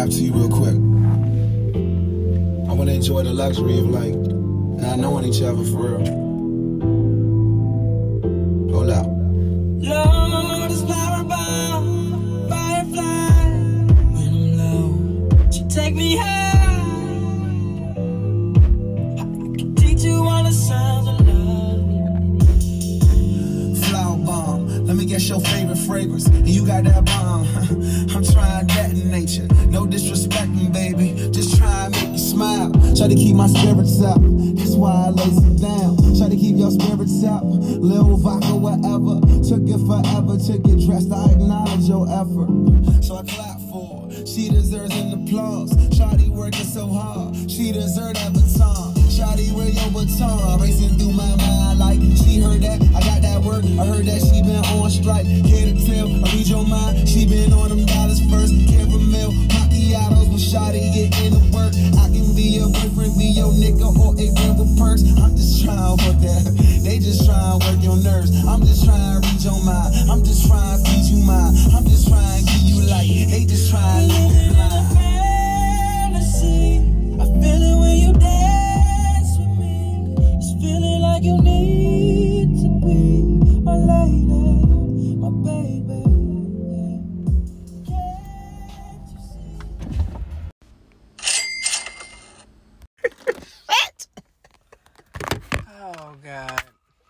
rap to you real quick. I want to enjoy the luxury of like not knowing each other for real. Hold up. Lord is flower bomb, firefly. When I'm low, she take me high. I can teach you all the sounds of love. Flower bomb, let me guess your favorite fragrance. And you got that bomb. I'm trying that in nature. No disrespecting, baby. Just try and make you smile. Try to keep my spirits up. That's why I lays it down. Try to keep your spirits up. Lil vodka, whatever. Took it forever to get dressed. I acknowledge your effort. So I clap for her. She deserves an applause. Shawty working so hard. She deserves that baton. Shawty, where your baton? Racing through my mind like she heard that. I got that word. I heard that she been on strike. Can't tell. I read your mind. She been on them dollars first. Caramel, macchiatos. When Shawty get into work, I can be your boyfriend, be your nigga, or a friend with perks. I'm just trying to work that. They just trying to work your nerves. I'm just trying to read your mind. I'm just trying to feed you mine. I'm just trying to give you light. They just trying to leave you blind. Fantasy. I feel it when you dance with me. It's feeling like you need to be my lady, my baby. Can't you see? Oh, God.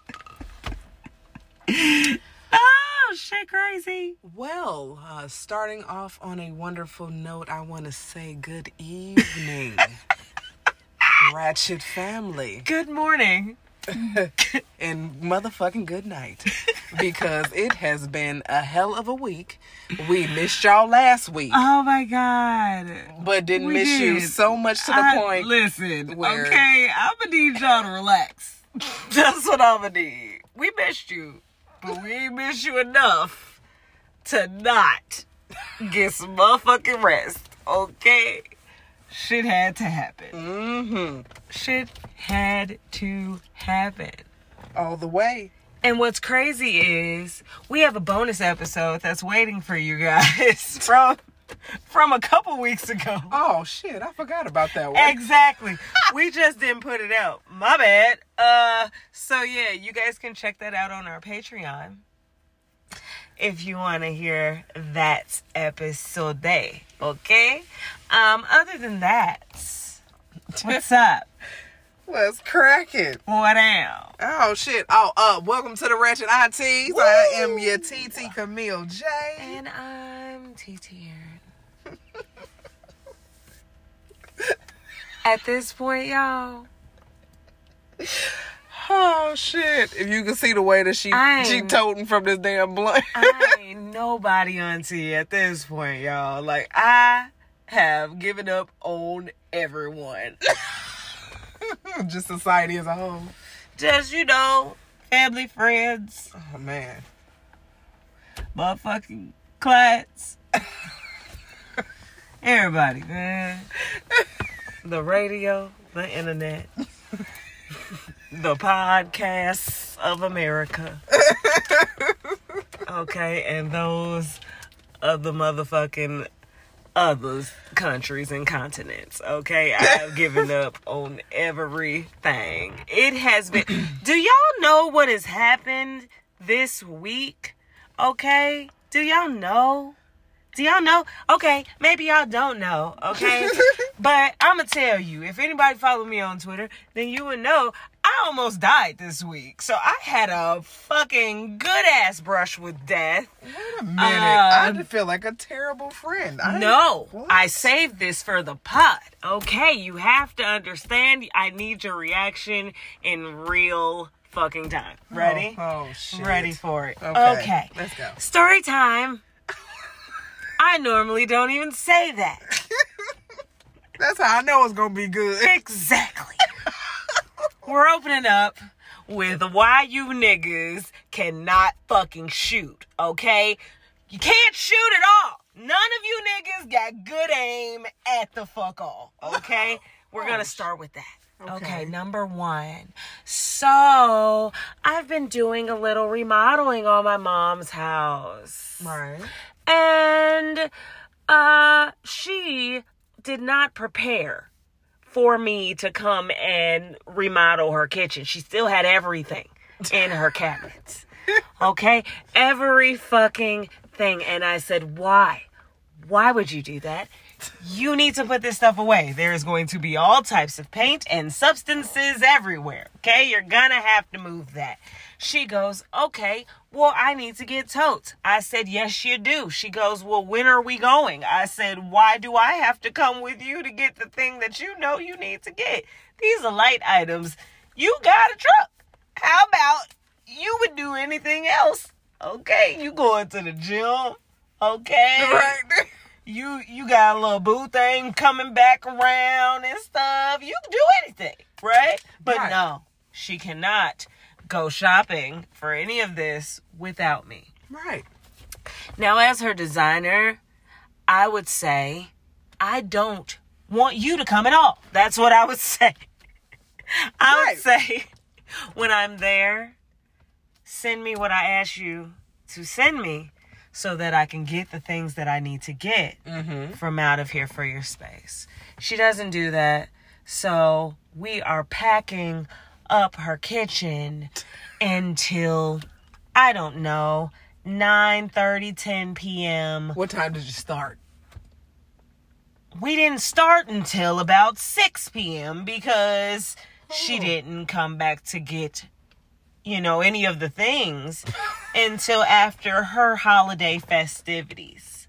Oh, shit crazy. Well, starting off on a wonderful note, I want to say good evening, Ratchet family. Good morning. And motherfucking good night. Because it has been a hell of a week. We missed y'all last week. Oh, my God. But didn't We miss you did. so much to the point. Listen, where- okay, I'm going to need y'all to relax. That's what I'm going to need. We missed you, but we ain't missed you enough to not get some motherfucking rest, okay? Shit had to happen. Mm-hmm. Shit had to happen. All the way. And what's crazy is we have a bonus episode that's waiting for you guys from a couple weeks ago. Oh, shit. I forgot about that one. Exactly. We just didn't put it out. My bad. So yeah, you guys can check that out on our Patreon if you want to hear that episode. Okay? Other than that, what's up? Let's crack it. What now? Oh, shit. Oh, welcome to the Ratchet Aunties. Woo! I am your TT Camille J. And I'm TT Aaron. At this point, y'all. Oh, shit. If you can see the way that she toting from this damn blunt. I ain't nobody auntie at this point, y'all. Like, I have given up on everyone. Just society as a whole. Just, family, friends. Oh, man. Motherfucking clients. Everybody, man. The radio, the internet, the podcasts of America. Okay, and those of the motherfucking other countries and continents. Okay, I have given up on everything. It has been. Do y'all know what has happened this week? Okay, do y'all know? Do y'all know? Okay, maybe y'all don't know, okay? But I'm going to tell you, if anybody follow me on Twitter, then you would know I almost died this week. So I had a fucking good-ass brush with death. Wait a minute. I feel like a terrible friend. I saved this for the pod, okay? You have to understand, I need your reaction in real fucking time. Ready? Oh shit. Ready for it. Okay. Let's go. Story time. I normally don't even say that. That's how I know it's gonna be good. Exactly. We're opening up with why you niggas cannot fucking shoot, okay? You can't shoot at all. None of you niggas got good aim at the fuck all, okay? We're gonna start with that. Okay, number one. So, I've been doing a little remodeling on my mom's house. Right. And She did not prepare for me to come and remodel her kitchen. She still had everything in her cabinets. Okay? Every fucking thing. And I said, why? Why would you do that? You need to put this stuff away. There is going to be all types of paint and substances everywhere. Okay? You're gonna have to move that. She goes, okay, well, I need to get totes. I said, yes, you do. She goes, well, when are we going? I said, why do I have to come with you to get the thing that you know you need to get? These are light items. You got a truck. How about you would do anything else? Okay, you going to the gym. Okay. Right. You got a little boo thing coming back around and stuff. You can do anything, right? But Right. no, she cannot go shopping for any of this without me. Right. Now, as her designer, I would say, I don't want you to come at all. That's what I would say. I would say, when I'm there, send me what I asked you to send me so that I can get the things that I need to get from out of here for your space. She doesn't do that. So we are packing up her kitchen until, I don't know, 9:30, 10 p.m. What time did you start? We didn't start until about 6 p.m. because she didn't come back to get, any of the things until after her holiday festivities.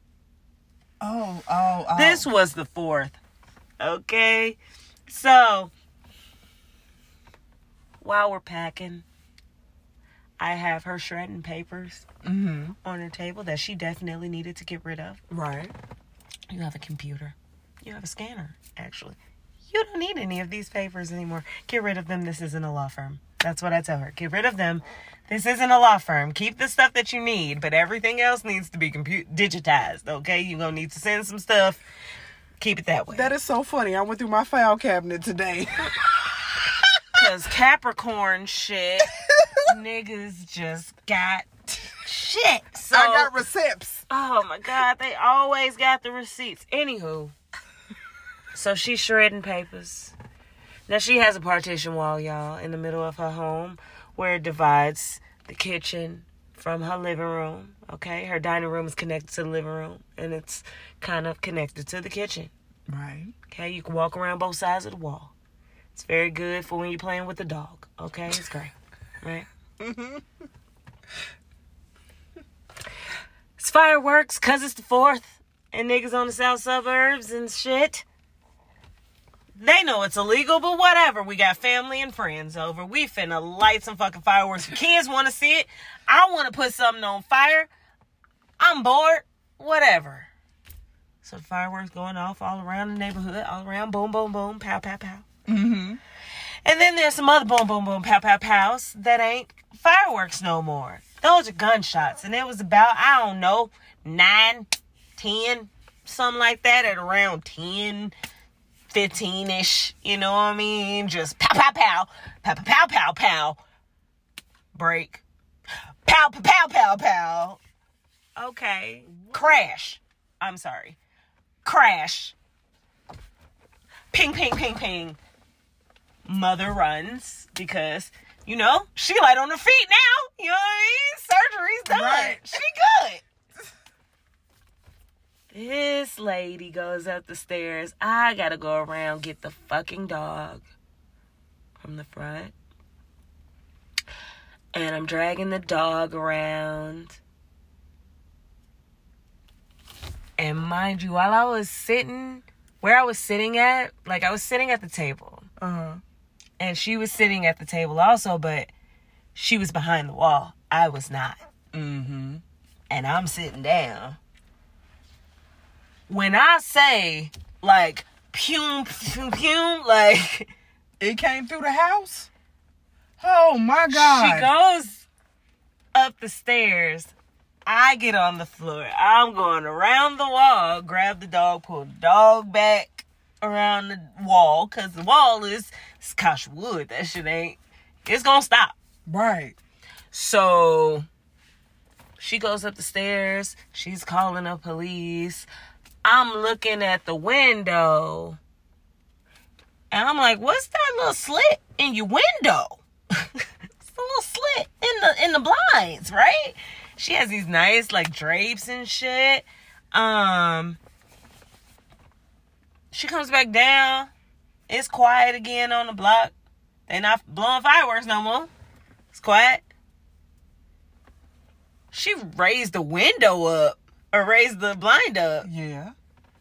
Oh. This was the 4th. Okay? So, while we're packing, I have her shredding papers on her table that she definitely needed to get rid of. Right. You have a computer. You have a scanner, actually. You don't need any of these papers anymore. Get rid of them. This isn't a law firm. That's what I tell her. Get rid of them. This isn't a law firm. Keep the stuff that you need, but everything else needs to be digitized, okay? You're going to need to send some stuff. Keep it that way. That is so funny. I went through my file cabinet today. Because Capricorn shit, niggas just got shit. So, I got receipts. oh my God, they always got the receipts. Anywho, so she's shredding papers. Now she has a partition wall, y'all, in the middle of her home where it divides the kitchen from her living room. Okay, her dining room is connected to the living room, and it's kind of connected to the kitchen. Right. Okay, you can walk around both sides of the wall. It's very good for when you're playing with the dog. Okay, it's great, right? It's fireworks because it's the 4th and niggas on the south suburbs and shit. They know it's illegal, but whatever. We got family and friends over. We finna light some fucking fireworks. The kids want to see it. I want to put something on fire. I'm bored. Whatever. So the fireworks going off all around the neighborhood. All around. Boom, boom, boom. Pow, pow, pow. Mm-hmm. And then there's some other boom, boom, boom, pow, pow, pows that ain't fireworks no more. Those are gunshots. And it was about, 9, 10, something like that, at around 10, 15-ish. You know what I mean? Just pow, pow, pow, pow, pow, pow, pow, pow. Break. Pow, pow, pow, pow, pow. Okay. Crash. I'm sorry. Crash. Ping, ping, ping, ping. Mother runs because, she light on her feet now. You know what I mean? Surgery's done. Right. She good. This lady goes up the stairs. I gotta go around, get the fucking dog from the front. And I'm dragging the dog around. And mind you, while I was sitting where I was sitting at, I was sitting at the table. Uh-huh. And she was sitting at the table also, but she was behind the wall. I was not. Mm-hmm. And I'm sitting down. When I say, pum, pum, pum, It came through the house? Oh, my God. she goes up the stairs. I get on the floor. I'm going around the wall, grab the dog, pull the dog back around the wall, because the wall is Scotch wood. That shit it's gonna stop. Right. So she goes up the stairs. She's calling the police. I'm looking at the window, and I'm like, what's that little slit in your window? It's a little slit in the blinds, right? She has these nice, like, drapes and shit. She comes back down. It's quiet again on the block. They not blowing fireworks no more. It's quiet. She raised the window up, or raised the blind up. Yeah.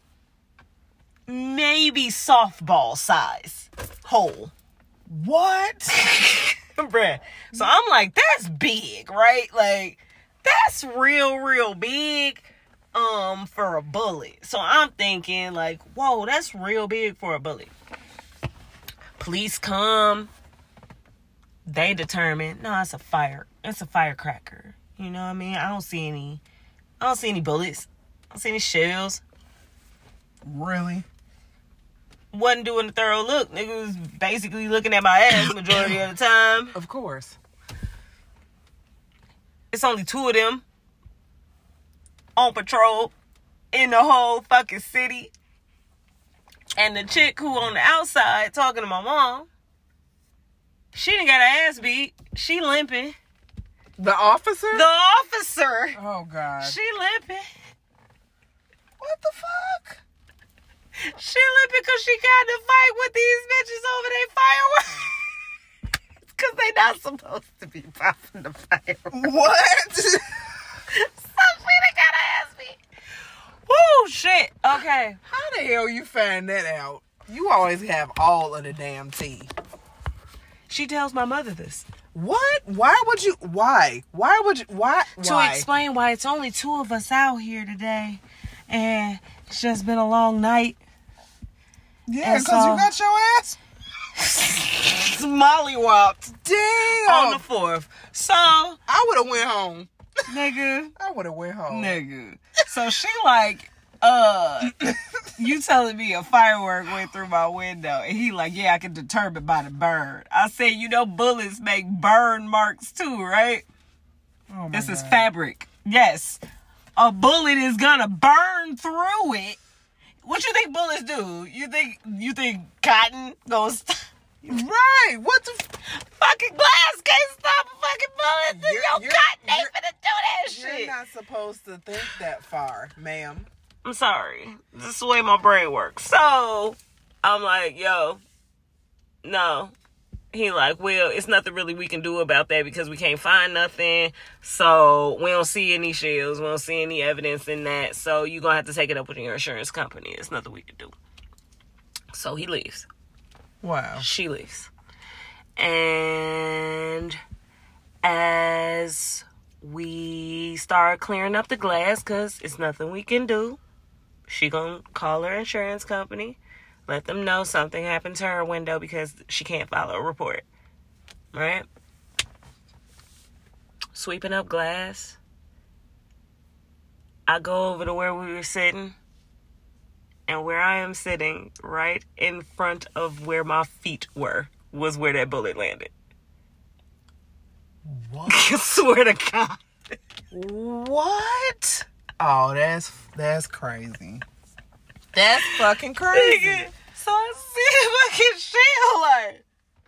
Maybe softball size hole. What? Bruh. So I'm like, that's big, right? Like, that's real big for a bullet. So I'm thinking, like, whoa, that's real big for a bullet. Police come. They determine, no, it's a firecracker. You know what I mean? I don't see any bullets. I don't see any shells. Really? Wasn't doing a thorough look. Nigga was basically looking at my ass majority of the time. Of course. It's only 2 of them on patrol in the whole fucking city. And the chick who on the outside talking to my mom, she done got her ass beat. She limping. The officer? The officer. Oh, God. She limping. What the fuck? She limping because she got in a fight with these bitches over their fireworks. Because they not supposed to be popping the fireworks. What? So she done got her ass beat. Woo, shit. Okay. How the hell you find that out? You always have all of the damn tea. She tells my mother this. What? Why would you? Why? Why would you? Why? To explain why it's only 2 of us out here today. And it's just been a long night. Yeah, because you got your ass mollywopped. Damn. On the 4th. So I would have went home. Nigga. I would have went home. Nigga. So she like, you telling me a firework went through my window, and he like, yeah, I can determine by the burn. I said, you know, bullets make burn marks too, right? Oh my this is God. fabric. Yes. A bullet is gonna burn through it. What you think bullets do? You think cotton goes... Right. What the... Fucking glass can't stop a fucking bullet. Yo, cotton ain't finna do that shit. You're not supposed to think that far, ma'am. I'm sorry. This is the way my brain works. So, I'm like, yo, no. He like, well, it's nothing really we can do about that because we can't find nothing. So, we don't see any shells. We don't see any evidence in that. So, you're going to have to take it up with your insurance company. It's nothing we can do. So, he leaves. Wow. She leaves. And as we start clearing up the glass, because it's nothing we can do, she gonna call her insurance company, let them know something happened to her window because she can't file a report. Right? Sweeping up glass. I go over to where we were sitting. And where I am sitting, right in front of where my feet were, was where that bullet landed. What? I swear to God. What? Oh, that's crazy. That's fucking crazy. Nigga. So I see the fucking shit like,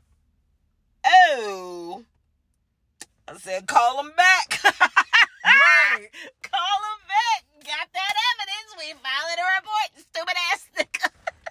oh. I said, call him back. Right. Call him back. Got that evidence. We filed a report. Stupid ass nigga.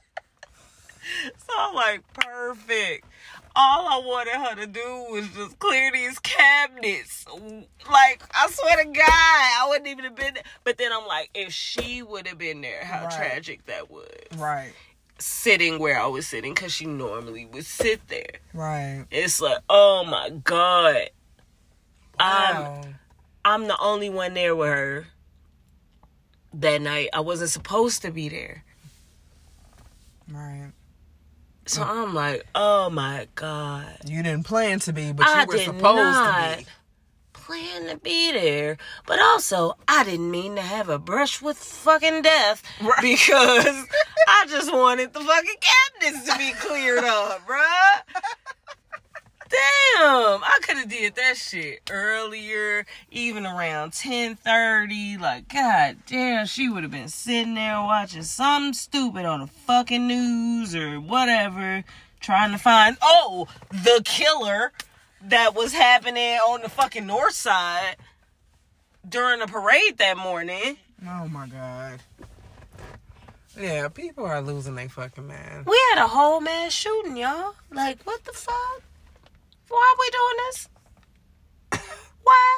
So I'm like, perfect. All I wanted her to do was just clear these cabinets. Like, I swear to God, I wouldn't even have been there. But then I'm like, if she would have been there, how tragic that was. Right. Sitting where I was sitting, because she normally would sit there. Right. It's like, oh my God. Wow. I'm the only one there with her that night. I wasn't supposed to be there. Right. So I'm like, oh my God. You didn't plan to be, but you were supposed to be. Plan to be there. But also, I didn't mean to have a brush with fucking death. Right. Because I just wanted the fucking cabinets to be cleared up, bruh. damn, I could have did that shit earlier, even around 10:30. Like, god damn, she would have been sitting there watching something stupid on the fucking news or whatever, trying to find, the killer that was happening on the fucking north side during the parade that morning. Oh my God. Yeah, people are losing their fucking mind. We had a whole mass shooting, y'all. Like, what the fuck? Why are we doing this? Why?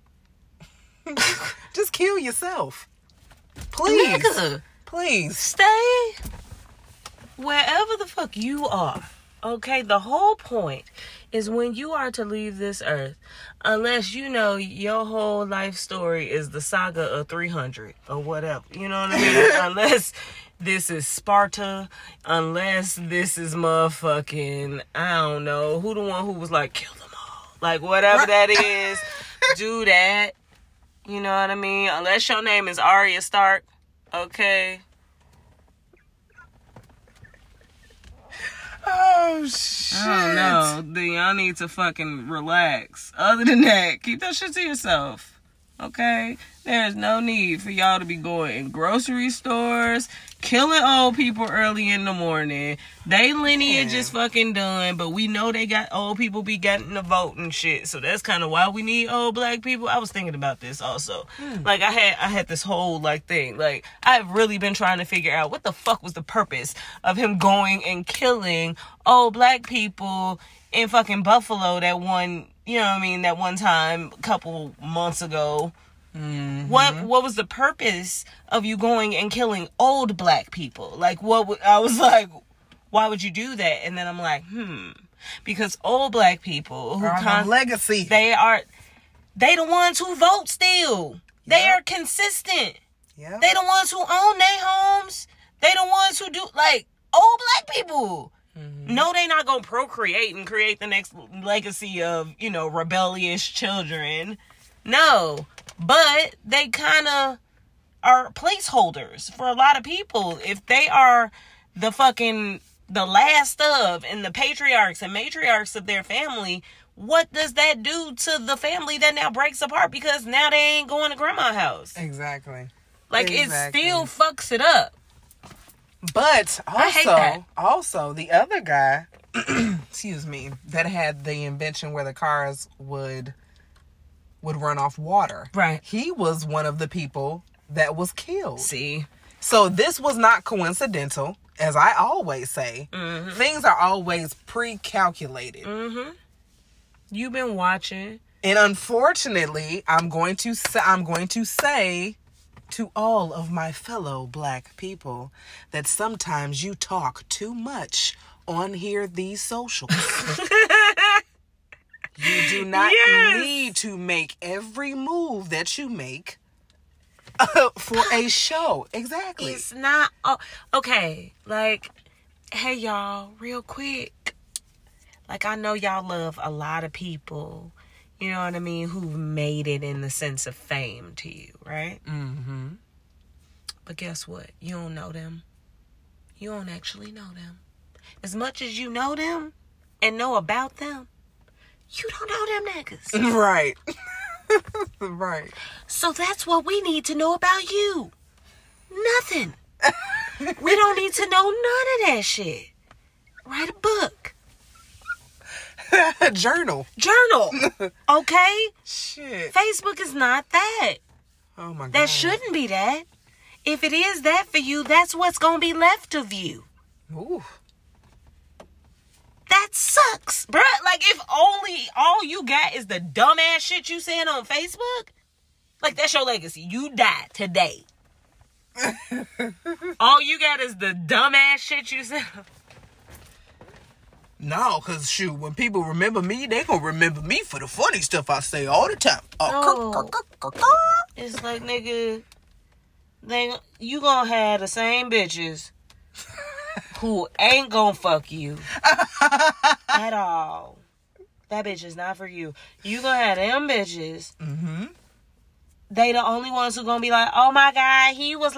Just kill yourself. Please. Nigga, Please. stay wherever the fuck you are. Okay? The whole point is when you are to leave this earth, unless you know your whole life story is the saga of 300 or whatever. You know what I mean? Unless this is Sparta, unless this is motherfucking, I don't know, who the one who was like, kill them all. Like, whatever that is, do that. You know what I mean? Unless your name is Arya Stark, okay? Oh, shit. I don't know. Then y'all need to fucking relax. Other than that, keep that shit to yourself. Okay? There's no need for y'all to be going in grocery stores, killing old people early in the morning. They lineage is fucking done, but we know they got old people be getting the vote and shit. So that's kind of why we need old black people. I was thinking about this also. Like I had this whole like thing. Like I've really been trying to figure out what the fuck was the purpose of him going and killing old black people in fucking Buffalo that one, you know what I mean, that one time a couple months ago. Mm-hmm. What was the purpose of you going and killing old black people? Like, I was like, why would you do that? And then I'm like, because old black people who legacy, they the ones who vote still. They are consistent. Yeah. They the ones who own their homes. They the ones who do, like, old black people. Mm-hmm. No, they not gonna procreate and create the next legacy of, you know, rebellious children. No. But they kind of are placeholders for a lot of people. If they are the last of and the patriarchs and matriarchs of their family, what does that do to the family that now breaks apart because now they ain't going to grandma's house? Exactly. Like, it still fucks it up. But I hate that. Also, the other guy, excuse me, that had the invention where the cars would run off water. Right. He was one of the people that was killed. See? So this was not coincidental, as I always say. Mm-hmm. Things are always pre-calculated. Mm-hmm. You've been watching. And unfortunately, I'm going to say to all of my fellow black people that sometimes you talk too much on here, these socials. You do not need to make every move that you make for a show. Exactly. It's not... Oh, okay. Like, hey, y'all, real quick. Like, I know y'all love a lot of people, you know what I mean, who've made it in the sense of fame to you, right? Mm-hmm. But guess what? You don't know them. You don't actually know them. As much as you know them and know about them, you don't know them niggas. Right. Right. So that's what we need to know about you. Nothing. We don't need to know none of that shit. Write a book. Journal. Okay? Shit. Facebook is not that. Oh my God. That shouldn't be that. If it is that for you, that's what's going to be left of you. Ooh. That sucks, bruh. Like, if only all you got is the dumbass shit you saying on Facebook, like, that's your legacy. You die today. All you got is the dumbass shit you said. No, because, shoot, when people remember me, they gonna remember me for the funny stuff I say all the time. It's like, nigga, you gonna have the same bitches who ain't gonna fuck you at all. That bitch is not for you. You gonna have them bitches. Mm-hmm. They the only ones who gonna be like, oh my God, he was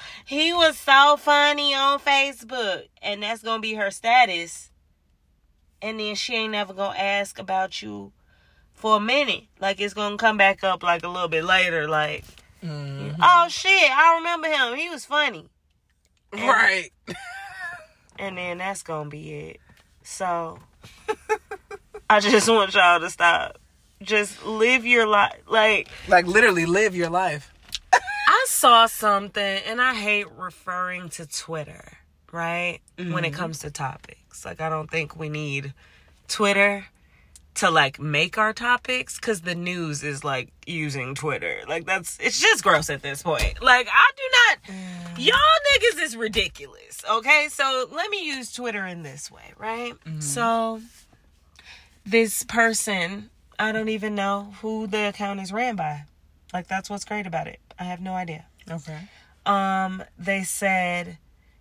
so funny on Facebook. And that's gonna be her status and then she ain't never gonna ask about you for a minute. Like, it's gonna come back up like a little bit later. Like, oh shit, I remember him. He was funny. Right. And then that's gonna be it. So, I just want y'all to stop. Just live your life. Like literally live your life. I saw something, and I hate referring to Twitter, right? When it comes to topics. Like, I don't think we need Twitter to, like, make our topics, because the news is, like, using Twitter. Like, it's just gross at this point. Like, I do not, y'all niggas is ridiculous, okay? So, let me use Twitter in this way, right? So, this person, I don't even know who the account is ran by. Like, that's what's great about it. I have no idea. Okay. They said,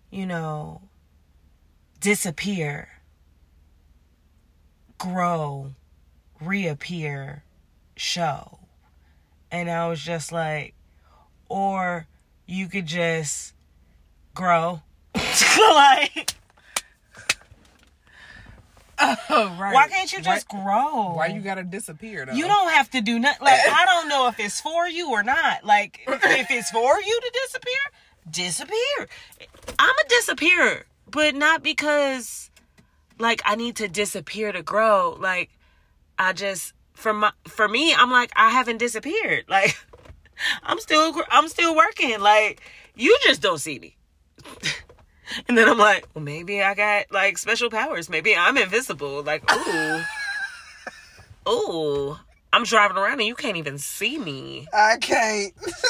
disappear, grow, reappear, show. And I was just like, or you could just grow. Like, oh, right. Why can't you just grow? Why you gotta disappear, though? You don't have to do nothing. Like, I don't know if it's for you or not. Like, if it's for you to disappear. I'm a disappearer, but not because, like, I need to disappear to grow. Like, I just, for me, I'm like, I haven't disappeared. Like, I'm still working. Like, you just don't see me. And then I'm like, well, maybe I got, like, special powers. Maybe I'm invisible. Like, ooh, I'm driving around and you can't even see me. I can't.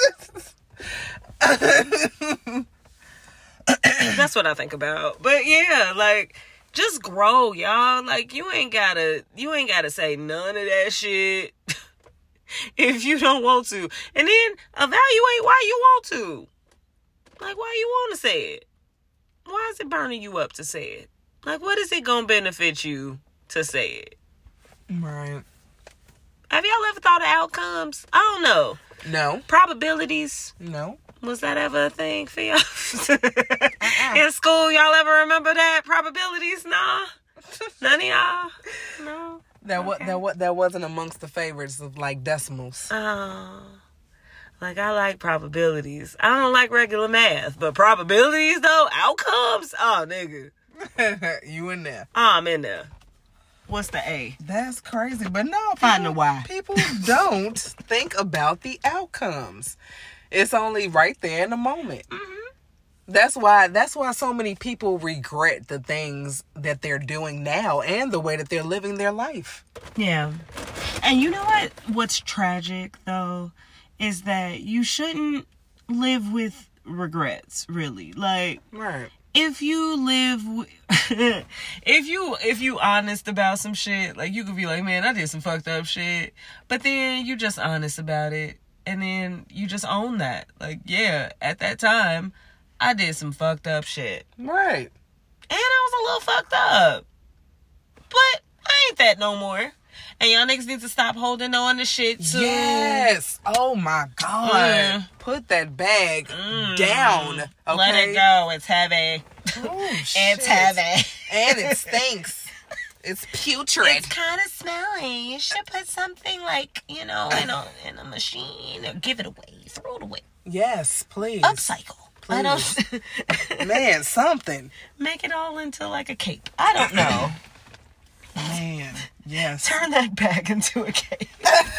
That's what I think about. But yeah, like, just grow, y'all. Like, you ain't gotta say none of that shit if you don't want to. And then evaluate why you want to. Like, why you want to say it? Why is it burning you up to say it? Like, what is it gonna benefit you to say it? Right. Have y'all ever thought of outcomes? I don't know. No. Probabilities? No. Was that ever a thing for y'all? In school, y'all ever remember that? Probabilities? Nah. None of y'all? No. That wasn't amongst the favorites of, like, decimals. Oh. Like, I like probabilities. I don't like regular math, but probabilities, though, outcomes, oh, nigga. You in there. I'm in there. What's the A? That's crazy. But no, Find the Y. People don't think about the outcomes. It's only right there in the moment. Mm-hmm. That's why so many people regret the things that they're doing now and the way that they're living their life. Yeah. And you know what? What's tragic, though, is that you shouldn't live with regrets, really. Like, right. If you live, if you honest about some shit, like, you could be like, man, I did some fucked up shit, but then you just honest about it, and then you just own that. Like, yeah, at that time, I did some fucked up shit. Right. And I was a little fucked up. But I ain't that no more. And y'all niggas need to stop holding on to shit too. Yes. Oh my God. Put that bag down. Okay? Let it go. It's heavy. Oh, it's heavy. And it stinks. It's putrid. It's kind of smelly. You should put something like, in a machine or give it away. Throw it away. Yes, please. Upcycle. Please. I don't. Man, something. Make it all into like a cape. I don't know. Man, yes. Turn that bag into a cape.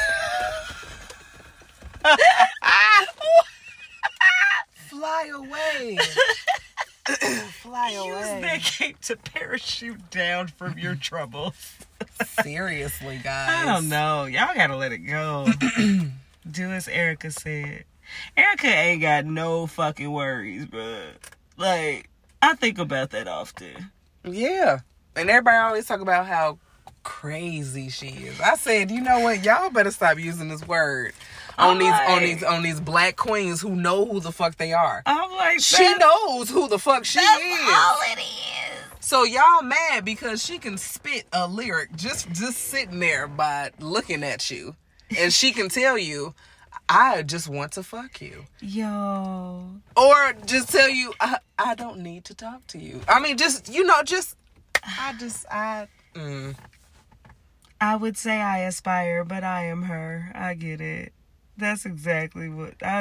Fly away. Fly away. Use that cape to parachute down from your troubles. Seriously, guys. I don't know. Y'all gotta let it go. Do as Erica said. Erica ain't got no fucking worries, but, like, I think about that often. Yeah. And everybody always talk about how crazy she is. I said, you know what? Y'all better stop using this word on these black queens who know who the fuck they are. I'm like, she knows who the fuck she is. All it is. So y'all mad because she can spit a lyric just sitting there by looking at you, and she can tell you, I just want to fuck you. Yo. Or just tell you, I don't need to talk to you. I mean, I would say I aspire, but I am her. I get it. That's exactly what I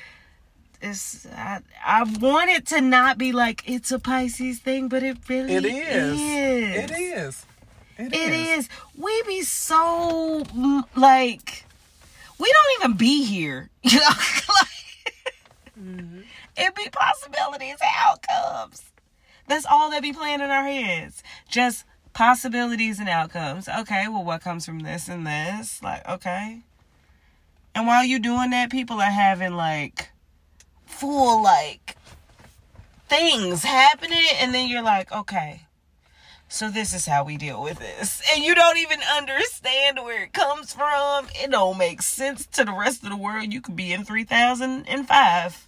want it to not be like it's a Pisces thing, but it really is. It is. It is. We be so like we don't even be here. You know, it be possibilities and outcomes. That's all that be playing in our heads. Just possibilities and outcomes. Okay, well, what comes from this and this? Like, okay. And while you doing that, people are having like full like things happening, and then you're like, okay, so this is how we deal with this. And you don't even understand where it comes from. It don't make sense to the rest of the world. You could be in 3005.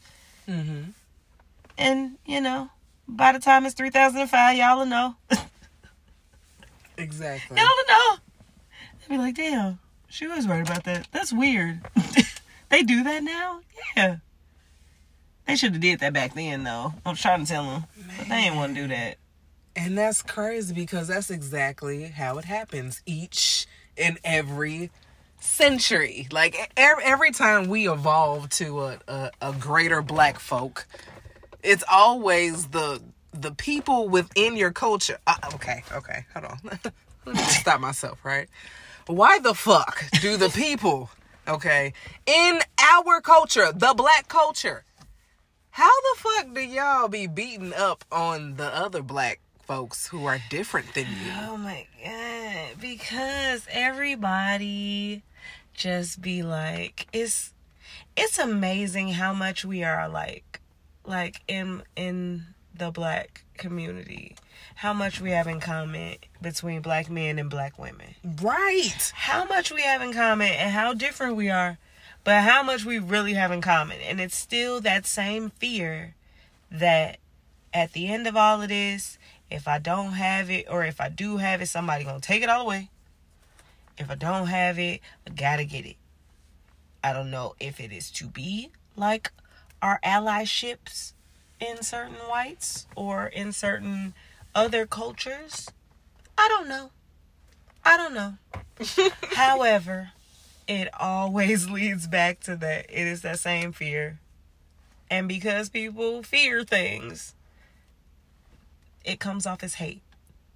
And, you know, by the time it's 3005, y'all will know. Exactly. Y'all will know. They'll be like, damn, she was right about that. That's weird. They do that now? Yeah. They should have did that back then, though. I was trying to tell them. But they didn't want to do that. And that's crazy because that's exactly how it happens each and every century. Like every time we evolve to a greater black folk, it's always the people within your culture. Okay, hold on. Let me stop myself, right? Why the fuck do the people, okay, in our culture, the black culture, how the fuck do y'all be beating up on the other black folks who are different than you? Oh my God. Because everybody just be like, it's amazing how much we are like in the black community, how much we have in common between black men and black women. Right. How much we have in common and how different we are, but how much we really have in common. And it's still that same fear that at the end of all of this, if I don't have it, or if I do have it, somebody gonna take it all away. If I don't have it, I gotta get it. I don't know if it is to be like our allyships in certain whites or in certain other cultures. I don't know. However, it always leads back to that. It is that same fear. And because people fear things, it comes off as hate.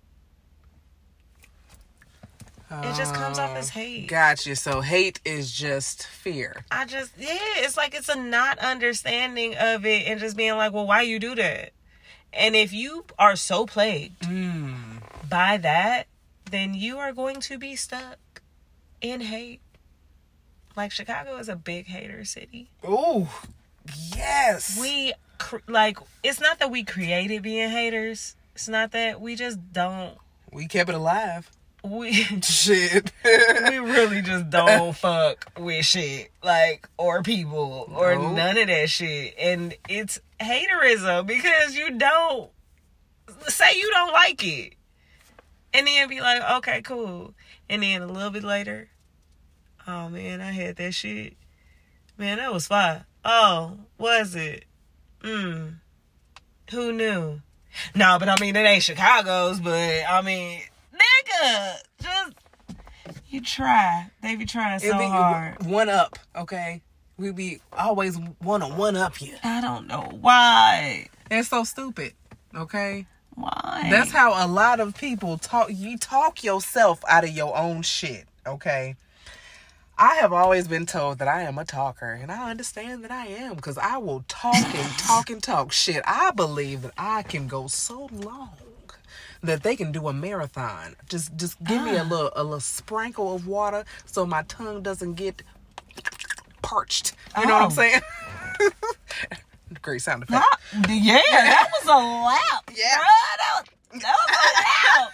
It just comes off as hate. Gotcha. So hate is just fear. It's like it's a not understanding of it and just being like, well, why you do that? And if you are so plagued by that, then you are going to be stuck in hate. Like, Chicago is a big hater city. Oh, yes. It's not that we created being haters. It's not that. We just don't. We kept it alive. Shit. We really just don't fuck with shit. Like, or people. Or none of that shit. And it's haterism because you don't. Say you don't like it. And then be like, okay, cool. And then a little bit later, oh man, I had that shit. Man, that was fire. Oh, was it? Who knew? No, but I mean, it ain't Chicago's, but I mean, nigga, just, you try. They be trying so hard. One up, okay? We be always want to one up you. I don't know why. It's so stupid, okay? Why? That's how a lot of people talk. You talk yourself out of your own shit, okay? I have always been told that I am a talker, and I understand that I am, because I will talk and talk shit. I believe that I can go so long that they can do a marathon. Just give me a little sprinkle of water so my tongue doesn't get parched. You know what I'm saying? Great sound effect. Yeah, that was a lap. Yeah. That was a lap.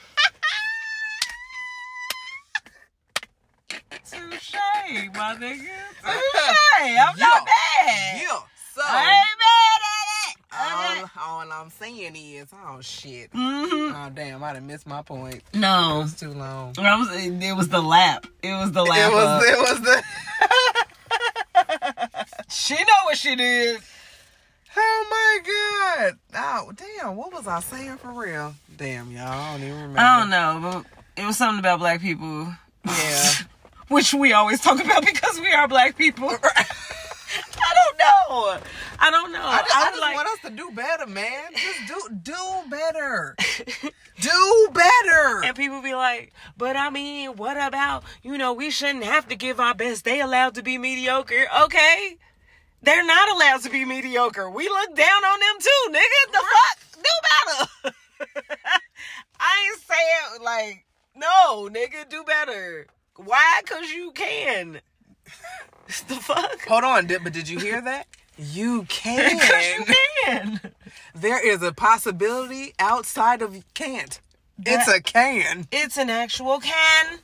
Touche, my nigga. Touche. I'm not mad. Yeah. So I ain't mad at it. all I'm saying is, oh shit. Mm-hmm. Oh damn, I done missed my point. No. It was too long. It was the lap. It was the lap. It was the She know what she did. Oh my God. Oh, damn. What was I saying for real? Damn, y'all. I don't even remember. I don't know, but it was something about black people. Yeah. Which we always talk about because we are black people. I don't know. I just want us to do better, man. Just do better. Do better. And people be like, but I mean, what about, we shouldn't have to give our best. They allowed to be mediocre. Okay. They're not allowed to be mediocre. We look down on them too, nigga. The fuck? Do better. I ain't saying, no, nigga, do better. Why? Because you can. The fuck? Hold on, but did you hear that? You can. Because you can. There is a possibility outside of can't. It's a can. It's an actual can.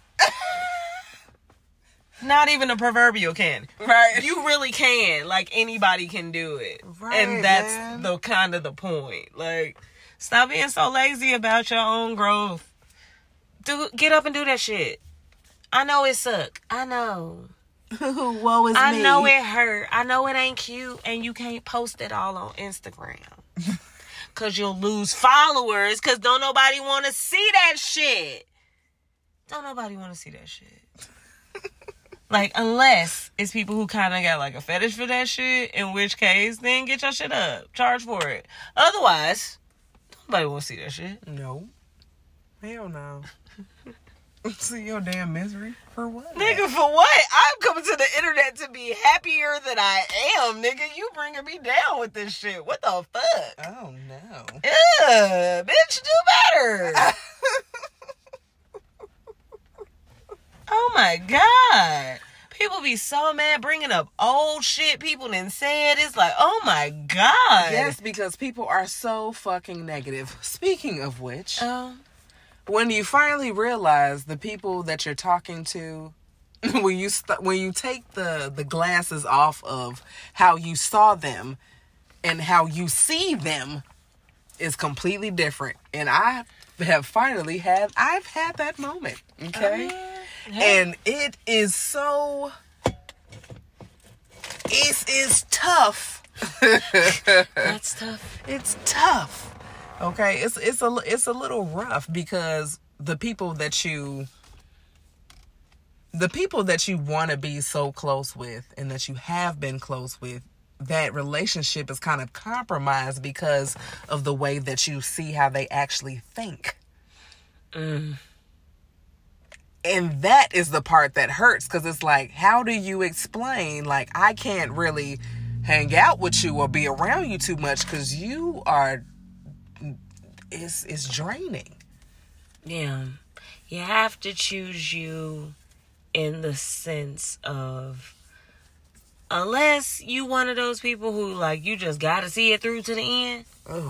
Not even a proverbial can. Right. You really can. Anybody can do it. Right, and that's man. the kind of the point. Stop being so lazy about your own growth. Get up and do that shit. I know it suck. I know. Woe is me. I know it hurt. I know it ain't cute. And you can't post it all on Instagram. Because you'll lose followers. Because don't nobody want to see that shit. Don't nobody want to see that shit. Unless it's people who kind of got a fetish for that shit. In which case, then get your shit up. Charge for it. Otherwise, nobody want to see that shit. No. Hell no. See your damn misery for what? Nigga, for what? I'm coming to the internet to be happier than I am, nigga. You bringing me down with this shit. What the fuck? Oh, no. Ugh, bitch, do better. Oh, my God. People be so mad bringing up old shit people done said. It's oh, my God. Yes, because people are so fucking negative. Speaking of which... when you finally realize the people that you're talking to, when you take the glasses off of how you saw them and how you see them is completely different. And I've had that moment. Okay. And it is so, it is tough. That's tough. It's tough. Okay, it's a little rough because the people that you want to be so close with and that you have been close with, that relationship is kind of compromised because of the way that you see how they actually think. And that is the part that hurts, because it's how do you explain, I can't really hang out with you or be around you too much because you are... It's draining. Yeah. You have to choose you in the sense of, unless you one of those people who you just gotta see it through to the end. Oh.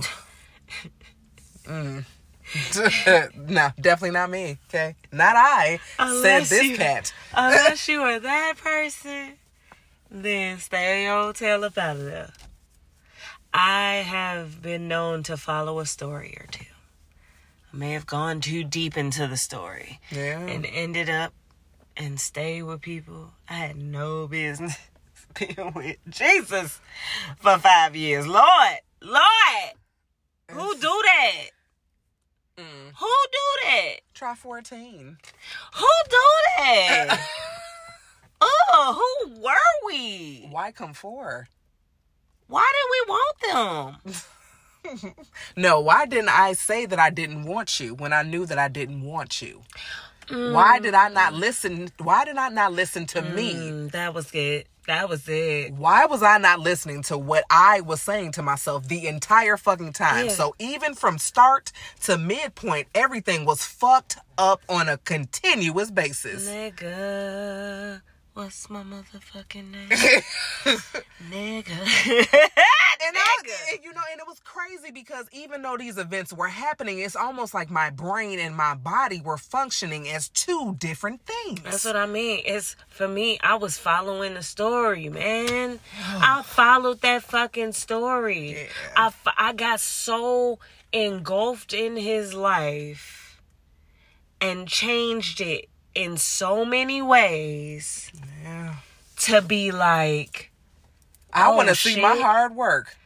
No, definitely not me. Okay, not I. Said this cat. Unless you are that person, then stay your tail up out of there. I have been known to follow a story or two. I may have gone too deep into the story. Yeah. And ended up and stayed with people I had no business being with. Jesus. For 5 years. Lord. Who do that? Who do that? Try 14. Who do that? Who were we? Why come 4? Why did we want them? No, why didn't I say that I didn't want you when I knew that I didn't want you? Why did I not listen? Why did I not listen to me? That was it. Why was I not listening to what I was saying to myself the entire fucking time? Yeah. So even from start to midpoint, everything was fucked up on a continuous basis. Nigga. What's my motherfucking name? Nigga. And it was crazy because even though these events were happening, it's almost like my brain and my body were functioning as two different things. That's what I mean. It's, for me, I was following the story, man. I followed that fucking story. Yeah. I got so engulfed in his life and changed it in so many ways. Yeah. To be like, I want to shit. see my hard work.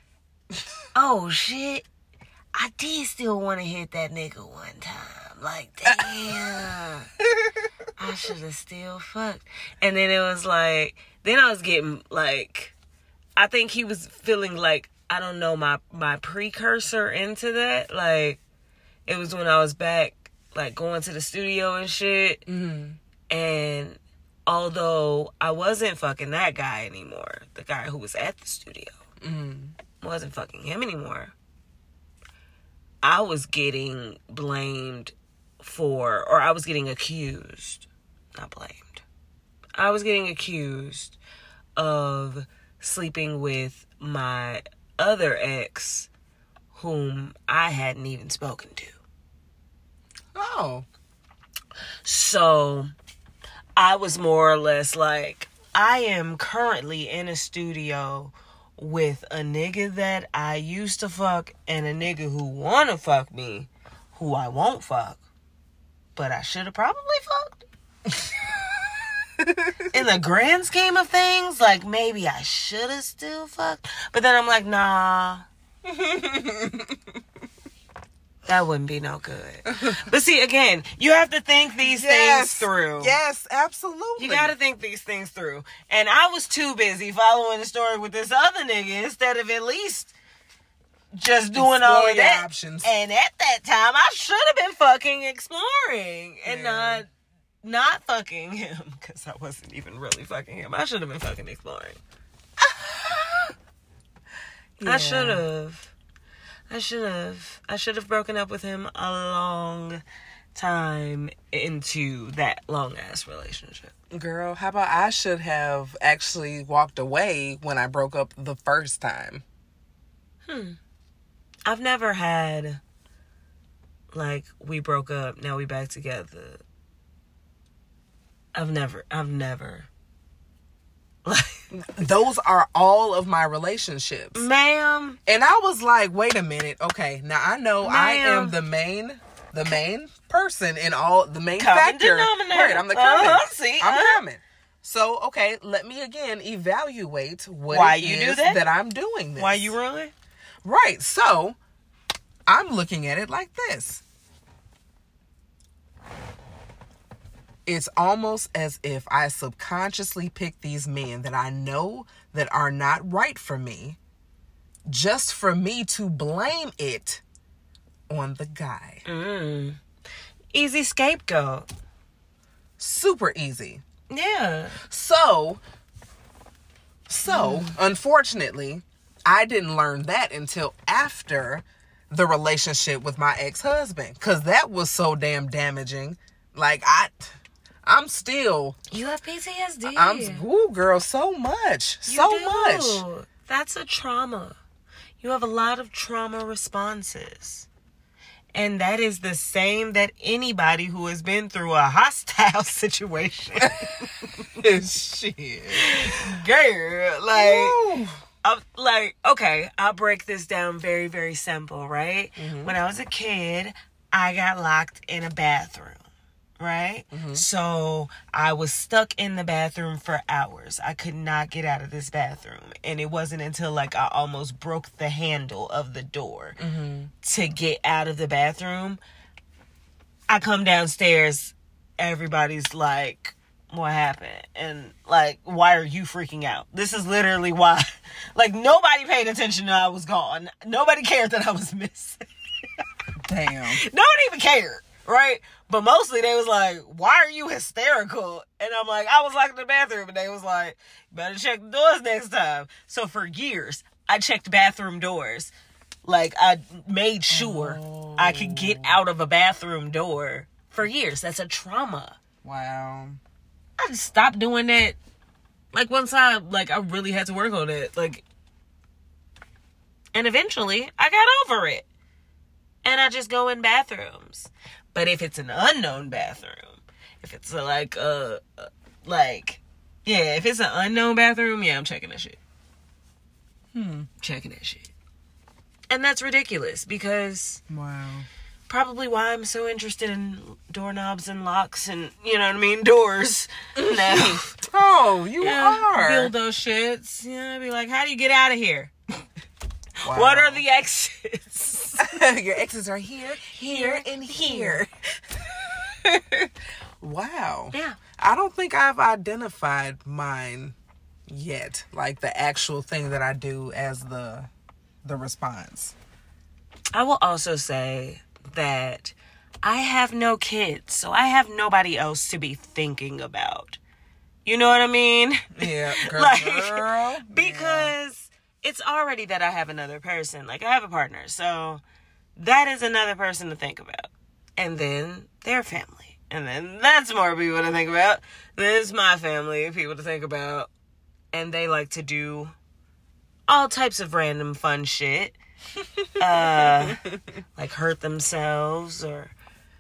oh shit, I did still want to hit that nigga one time. Like, damn, I should have still fucked. And then it was like, then I was getting like, I think he was feeling like, I don't know, my precursor into that. Like, it was when I was back, like, going to the studio and shit. Mm-hmm. And although I wasn't fucking that guy anymore, the guy who was at the studio, wasn't fucking him anymore, I was getting blamed for, or I was getting accused, not blamed. I was getting accused of sleeping with my other ex, whom I hadn't even spoken to. Oh. So I was more or less like, I am currently in a studio with a nigga that I used to fuck and a nigga who wanna fuck me, who I won't fuck, but I should have probably fucked. In the grand scheme of things, like, maybe I should have still fucked, but then I'm like, nah. That wouldn't be no good. But see, again, you have to think these things through. Yes, absolutely. You gotta think these things through. And I was too busy following the story with this other nigga instead of at least just doing all of that. Options. And at that time, I should have been fucking exploring and not fucking him, because I wasn't even really fucking him. I should have been fucking exploring. Yeah. I should have broken up with him a long time into that long ass relationship. Girl, how about I should have actually walked away when I broke up the first time? I've never had, like, we broke up, now we back together. I've never. Like, those are all of my relationships. ma'am. And I was like, wait a minute. Okay, now I know I Ma'am. am the main person in all, the main Common factor. denominator. Right, I'm the common. See, I'm the common. So, okay, let me again evaluate what Why it you is do that? I'm doing this. Why you ruin? Right, so I'm looking at it like this. It's almost as if I subconsciously pick these men that I know that are not right for me, just for me to blame it on the guy. Easy scapegoat. Super easy. Yeah. So, unfortunately, I didn't learn that until after the relationship with my ex-husband, because that was so damn damaging. Like, I'm still... You have PTSD. Ooh, girl, so much. Much. That's a trauma. You have a lot of trauma responses. And that is the same that anybody who has been through a hostile situation. Shit. Girl, like, okay, I'll break this down very, very simple, right? When I was a kid, I got locked in a bathroom. Right? So I was stuck in the bathroom for hours. I could not get out of this bathroom. And it wasn't until, like, I almost broke the handle of the door to get out of the bathroom. I come downstairs. Everybody's like, what happened? And, like, why are you freaking out? This is literally why. Like, nobody paid attention that I was gone. Nobody cared that I was missing. Damn. Nobody even cared. Right? But mostly they was like, why are you hysterical? And I'm like, I was locked in the bathroom. And they was like, better check the doors next time. So for years, I checked bathroom doors. Like, I made sure I could get out of a bathroom door for years. That's a trauma. Wow. I just stopped doing that. Like, once I really had to work on it. Like, and eventually I got over it. And I just go in bathrooms. But if it's an unknown bathroom, if it's if it's an unknown bathroom, yeah, I'm checking that shit. Checking that shit. And that's ridiculous because probably why I'm so interested in doorknobs and locks and, you know what I mean, doors now. Oh, you are. Build those shits. You know, be like, how do you get out of here? Wow. What are the exits? Your exes are here, here, and here. Wow. Yeah. I don't think I've identified mine yet. Like the actual thing that I do as the response. I will also say that I have no kids, so I have nobody else to be thinking about. You know what I mean? Yeah, girl. Like, because it's already that I have another person. Like, I have a partner, so that is another person to think about. And then their family. And then that's more people to think about. Then it's my family of people to think about. And they like to do all types of random fun shit. Like hurt themselves, or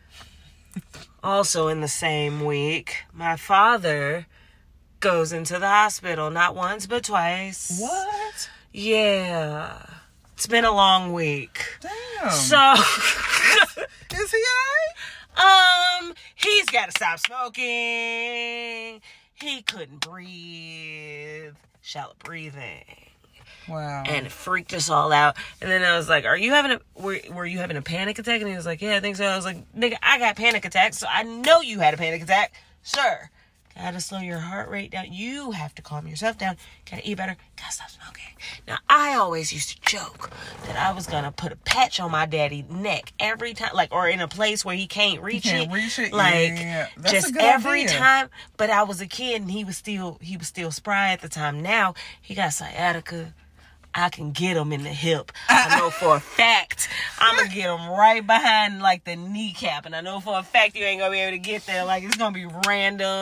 also in the same week, my father goes into the hospital, not once but twice. What? Yeah. It's been a long week. Damn. So Is he alright? He's gotta stop smoking. He couldn't breathe. Shallow breathing. Wow. And it freaked us all out. And then I was like, were you having a panic attack? And he was like, yeah, I think so. I was like, nigga, I got panic attacks, so I know you had a panic attack. Sir, gotta slow your heart rate down. You have to calm yourself down. Gotta eat better. Gotta stop smoking. Now, I always used to joke that I was gonna put a patch on my daddy's neck every time, like, or in a place where he can't reach it. Like, yeah. That's just a good every idea. time. But I was a kid and he was still spry at the time. Now, he got sciatica. I can get him in the hip. I know for a fact I'm going to get him right behind, like, the kneecap. And I know for a fact you ain't going to be able to get there. Like, it's going to be random.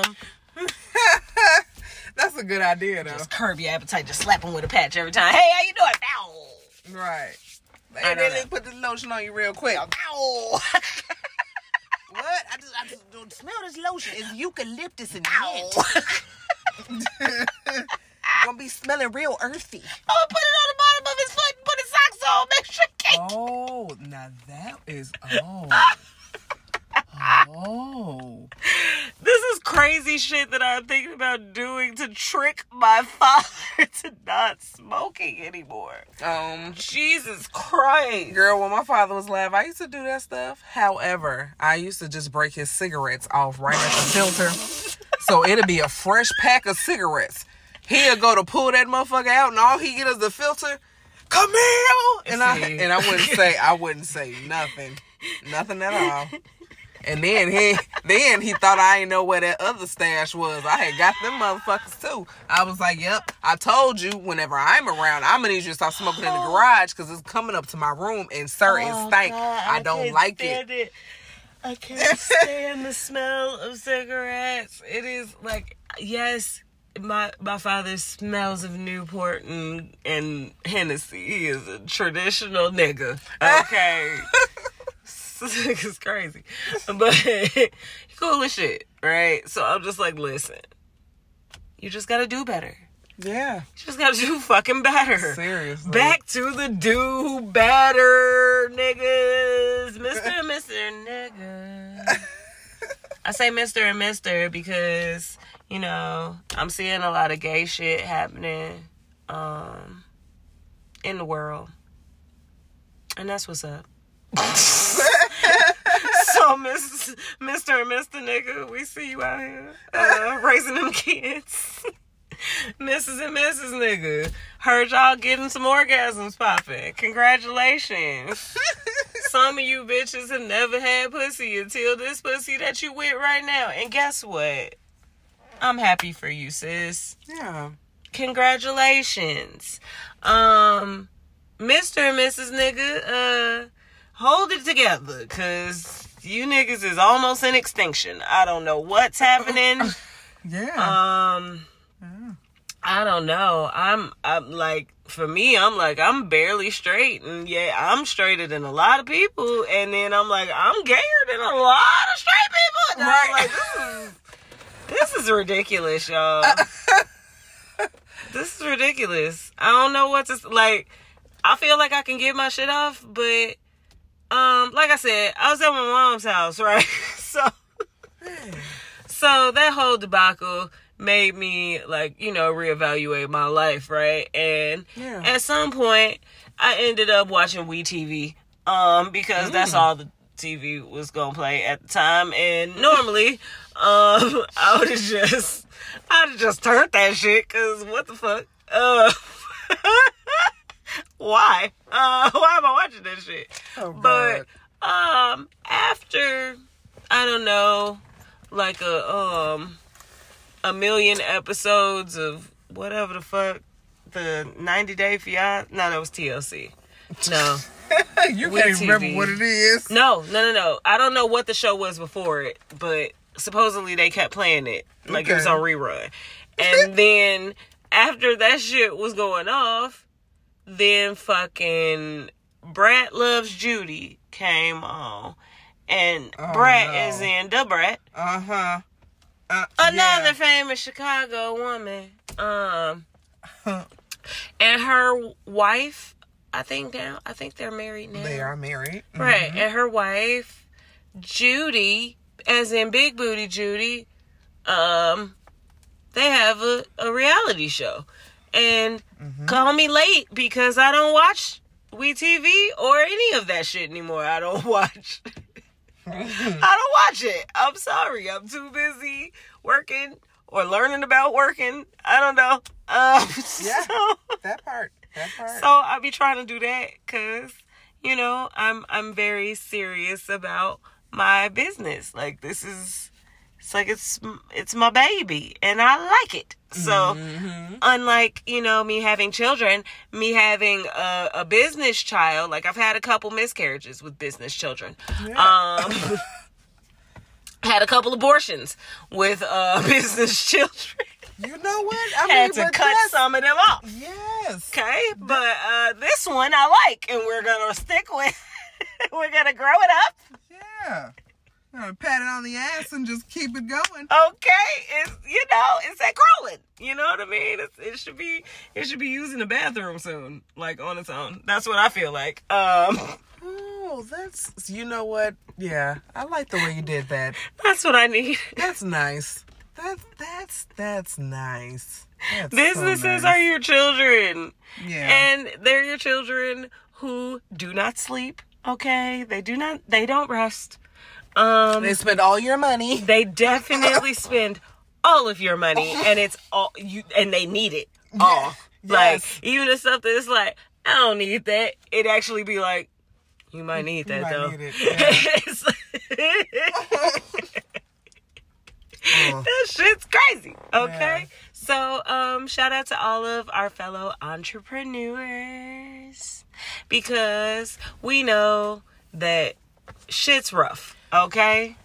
That's a good idea, though. Just curb your appetite. Just slap him with a patch every time. Hey, how you doing? Ow. Right. I Hey, know let that. me put this lotion on you real quick. Ow. What? I just don't smell this lotion. It's eucalyptus and mint. Gonna be smelling real earthy. I'm going to put it on the bottom of his foot and put his socks on. Make sure he can't. Oh, now that is oh. This is crazy shit that I'm thinking about doing to trick my father to not smoking anymore. Jesus Christ. Girl, when my father was alive, I used to do that stuff. However, I used to just break his cigarettes off right at the filter. So it'd be a fresh pack of cigarettes. He'll go to pull that motherfucker out, and all he get is the filter. Come here, and I wouldn't say nothing at all. And then he thought I ain't know where that other stash was. I had got them motherfuckers too. I was like, yep, I told you whenever I'm around, I'm gonna need you to stop smoking in the garage because it's coming up to my room and sir, it stank. I don't like it. I can't stand the smell of cigarettes. It is like, yes, my father smells of Newport and Hennessy. He is a traditional nigga. Okay. It's crazy. But he cool as shit, right? So I'm just like, listen, you just gotta do better. Yeah. You just gotta do fucking better. Seriously. Back to the do better, niggas. Mr. and Mr. Nigga. I say Mr. and Mr. because, you know, I'm seeing a lot of gay shit happening in the world. And that's what's up. So, Mr. and Mr. Nigga, we see you out here raising them kids. Mrs. and Mrs. Nigga, heard y'all getting some orgasms popping. Congratulations. Some of you bitches have never had pussy until this pussy that you with right now. And guess what? I'm happy for you, sis. Yeah. Congratulations. Mr. and Mrs. Nigga, hold it together, cause you niggas is almost in extinction. I don't know what's happening. Yeah. I don't know. I'm like, for me, I'm like, I'm barely straight, and yeah, I'm straighter than a lot of people, and then I'm like, I'm gayer than a lot of straight people. And I'm like, this is ridiculous, y'all. This is ridiculous. I don't know what to, like, I feel like I can get my shit off, but like I said, I was at my mom's house, right? So that whole debacle made me, like, you know, reevaluate my life, right? And at some point, I ended up watching WeTV, because that's all the TV was gonna play at the time. And normally, I'd have just turned that shit, cause what the fuck? Why? Why am I watching that shit? Oh, God. But, after, I don't know, like a million episodes of whatever the fuck, the 90 Day Fiancé. No, that was TLC. No. You can't even remember what it is. No. I don't know what the show was before it, but supposedly they kept playing it. Like it was on rerun. And then after that shit was going off, then fucking Brat Loves Judy came on. And Brat is in the Brat. Another famous Chicago woman. And her wife, I think they're married now. They are married. Right. And her wife, Judy, as in Big Booty Judy, they have a reality show. And call me late because I don't watch WeTV or any of that shit anymore. I don't watch. I don't watch it. I'm sorry. I'm too busy working or learning about working. I don't know. That part. So I be trying to do that because, I'm very serious about my business. Like it's my baby and I like it. So unlike, me having children, me having a business child, like I've had a couple miscarriages with business children. Yeah. Had a couple abortions with business children. You know what? Had to cut some of them off. Yes. Okay, but this one I like, and we're gonna stick with. We're gonna grow it up. Yeah. Pat it on the ass and just keep it going. Okay, it's that growing. You know what I mean? It should be using the bathroom soon, like on its own. That's what I feel like. Oh, that's, you know what? Yeah, I like the way you did that. That's what I need. That's nice. That's nice. That's Businesses so nice. are your children. Yeah. And they're your children who do not sleep. Okay, they don't rest. They spend all your money. They definitely spend all of your money, and it's all you, and they need it all. Yes. Like even the stuff that is like, I don't need that. It actually be like, you might need that though. Need it, yeah. That shit's crazy. Okay. Yeah. So, shout out to all of our fellow entrepreneurs because we know that shit's rough. Okay?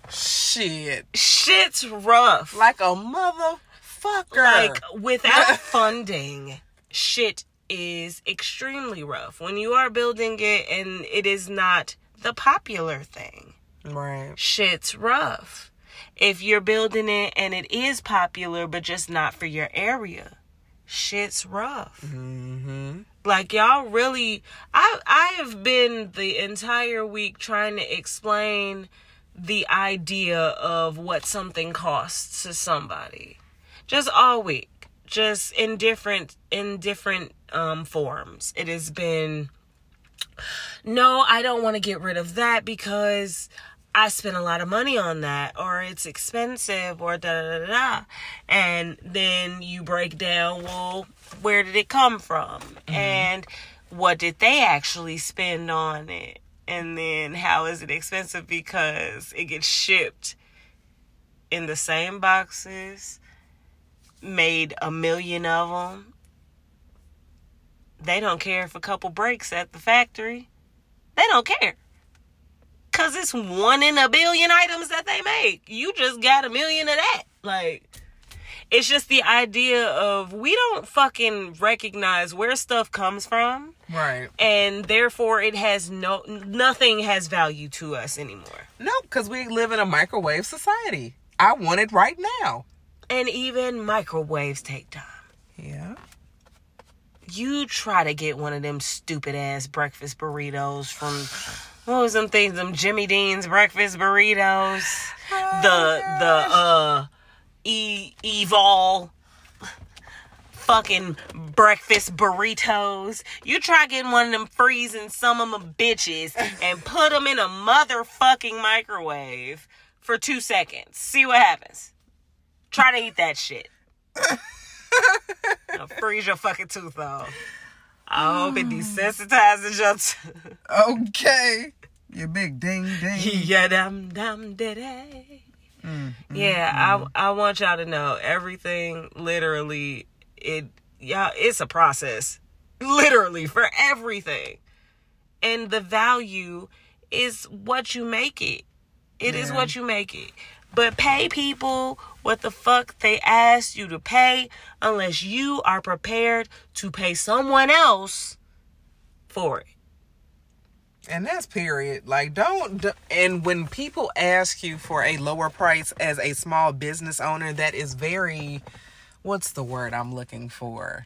Shit's rough. Like a motherfucker. Like, without funding, shit is extremely rough. When you are building it and it is not the popular thing. Right. Shit's rough. If you're building it and it is popular, but just not for your area, shit's rough. Mm-hmm. Like, y'all really... I have been the entire week trying to explain the idea of what something costs to somebody. Just all week. Just in different forms. It has been, no, I don't want to get rid of that because I spent a lot of money on that, or it's expensive, or da-da-da-da. And then you break down, well, where did it come from? Mm-hmm. And what did they actually spend on it? And then how is it expensive? Because it gets shipped in the same boxes, made 1 million of them. They don't care if a couple breaks at the factory. They don't care. Because it's 1 in a billion items that they make. You just got 1 million of that. Like, it's just the idea of we don't fucking recognize where stuff comes from. Right. And therefore it has nothing has value to us anymore. No, because we live in a microwave society. I want it right now. And even microwaves take time. Yeah. You try to get one of them stupid ass breakfast burritos from, what was them things, them Jimmy Dean's breakfast burritos. Evol fucking breakfast burritos. You try getting one of them freezing some of them bitches and put them in a motherfucking microwave for 2 seconds. See what happens. Try to eat that shit. Freeze your fucking tooth off. I hope it desensitizes your tooth. Okay. You big ding ding. Yeah, dum daddy. I want y'all to know everything. Literally, it's a process. Literally for everything, and the value is what you make it. It is what you make it. But pay people what the fuck they asked you to pay, unless you are prepared to pay someone else for it. And that's period. Like, and when people ask you for a lower price as a small business owner, that is very, what's the word I'm looking for?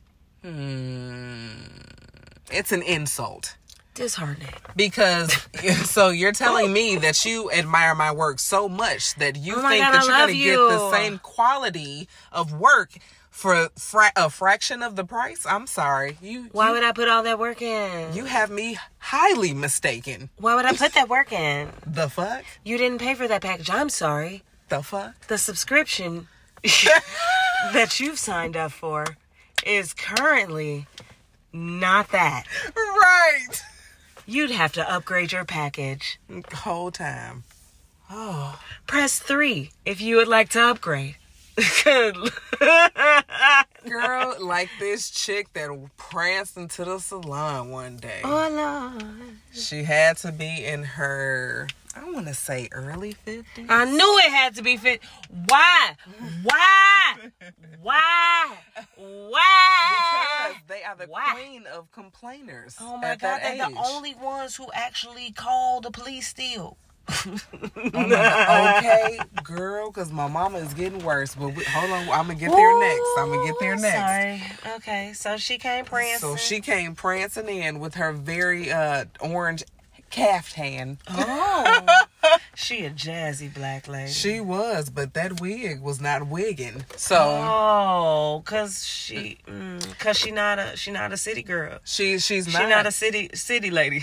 It's an insult. Disheartening. Because, so you're telling me that you admire my work so much that you think that you're going to get the same quality of work for a fraction of the price? I'm sorry. Why would I put all that work in? You have me highly mistaken. Why would I put that work in? The fuck? You didn't pay for that package. I'm sorry. The fuck? The subscription that you've signed up for is currently not that. Right. You'd have to upgrade your package. The whole time. Oh. Press 3 if you would like to upgrade. Girl, like this chick that pranced into the salon one day. Oh, Lord. She had to be in her, I want to say early 50s. I knew it had to be fit. Why? Because they are the queen of complainers. Oh my God, they're the only ones who actually call the police still. Oh my God. Okay, girl, because my mama is getting worse. But hold on, I'm going to get there next. Sorry. Okay, so she came prancing. In with her very orange caftan. Oh. She a jazzy black lady. She was, but that wig was not wigging. So. Oh, cause she not a city girl. She's not a city lady.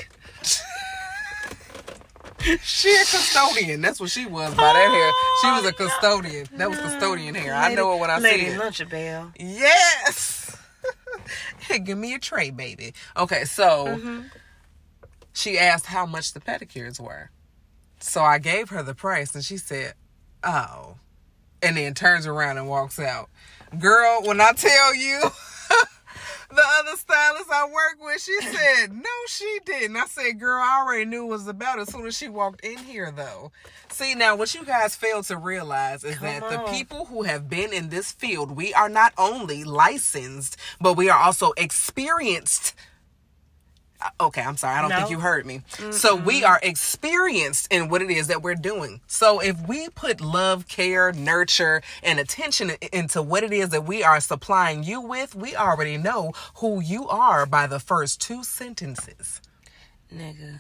She a custodian. That's what she was by that hair. She was a custodian. That was custodian hair. I know it when I see it. Lady Lunchabelle. Yes. Hey, give me a tray, baby. Okay, so she asked how much the pedicures were. So I gave her the price and she said, oh. And then turns around and walks out. Girl, when I tell you, the other stylist I work with, she said, no, she didn't. I said, girl, I already knew it was about as soon as she walked in here, though. See, now, what you guys fail to realize is that the people who have been in this field, we are not only licensed, but we are also experienced. Okay, I'm sorry. I don't think you heard me. Mm-mm. So we are experienced in what it is that we're doing. So if we put love, care, nurture, and attention into what it is that we are supplying you with, we already know who you are by the first 2 sentences. Nigga.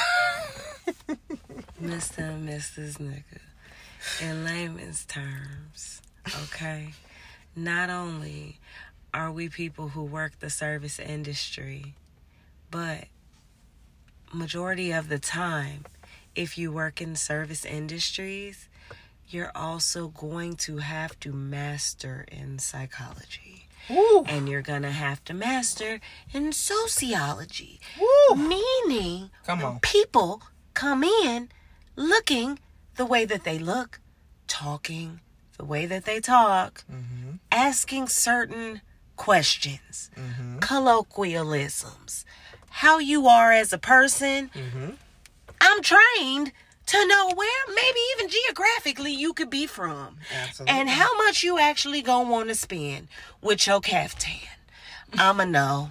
Mr. and Mrs. Nigga. In layman's terms, okay? Not only are we people who work the service industry, but majority of the time, if you work in service industries, you're also going to have to master in psychology. Ooh. And you're going to have to master in sociology. Ooh. Meaning, people come in looking the way that they look, talking the way that they talk, asking certain questions, colloquialisms, how you are as a person. I'm trained to know where maybe even geographically you could be from. Absolutely. And how much you actually gonna want to spend with your caftan. I'ma know.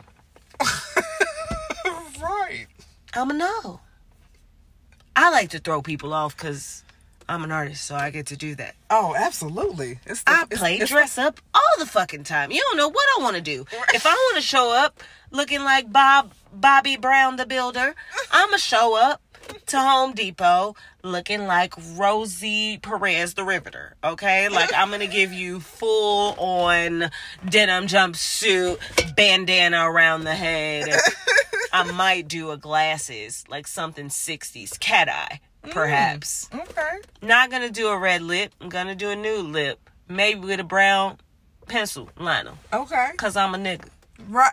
Right. I'ma know. I like to throw people off because I'm an artist, so I get to do that. Oh, absolutely. I play dress up all the fucking time. You don't know what I want to do. If I want to show up looking like Bobby Brown the Builder, I'ma show up to Home Depot looking like Rosie Perez the Riveter, okay? Like, I'm going to give you full on denim jumpsuit, bandana around the head. I might do a glasses, like something 60s, cat eye, perhaps. Okay. Not going to do a red lip. I'm going to do a nude lip. Maybe with a brown pencil liner. Okay. Because I'm a nigga. Right.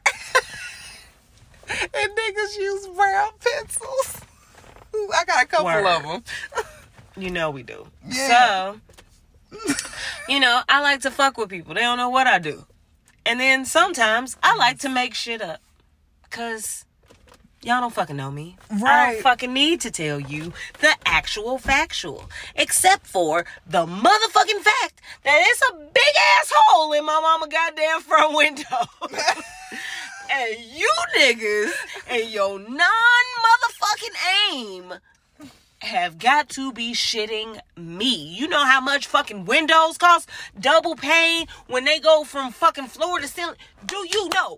And niggas use brown pencils. I got a couple of them. You know we do. Yeah. So, I like to fuck with people. They don't know what I do. And then sometimes I like to make shit up. Because y'all don't fucking know me. Right. I don't fucking need to tell you the actual factual. Except for the motherfucking fact that it's a big ass hole in my mama goddamn front window. And you niggas and your non-motherfucking aim have got to be shitting me. You know how much fucking windows cost? Double pane when they go from fucking floor to ceiling. Do you know?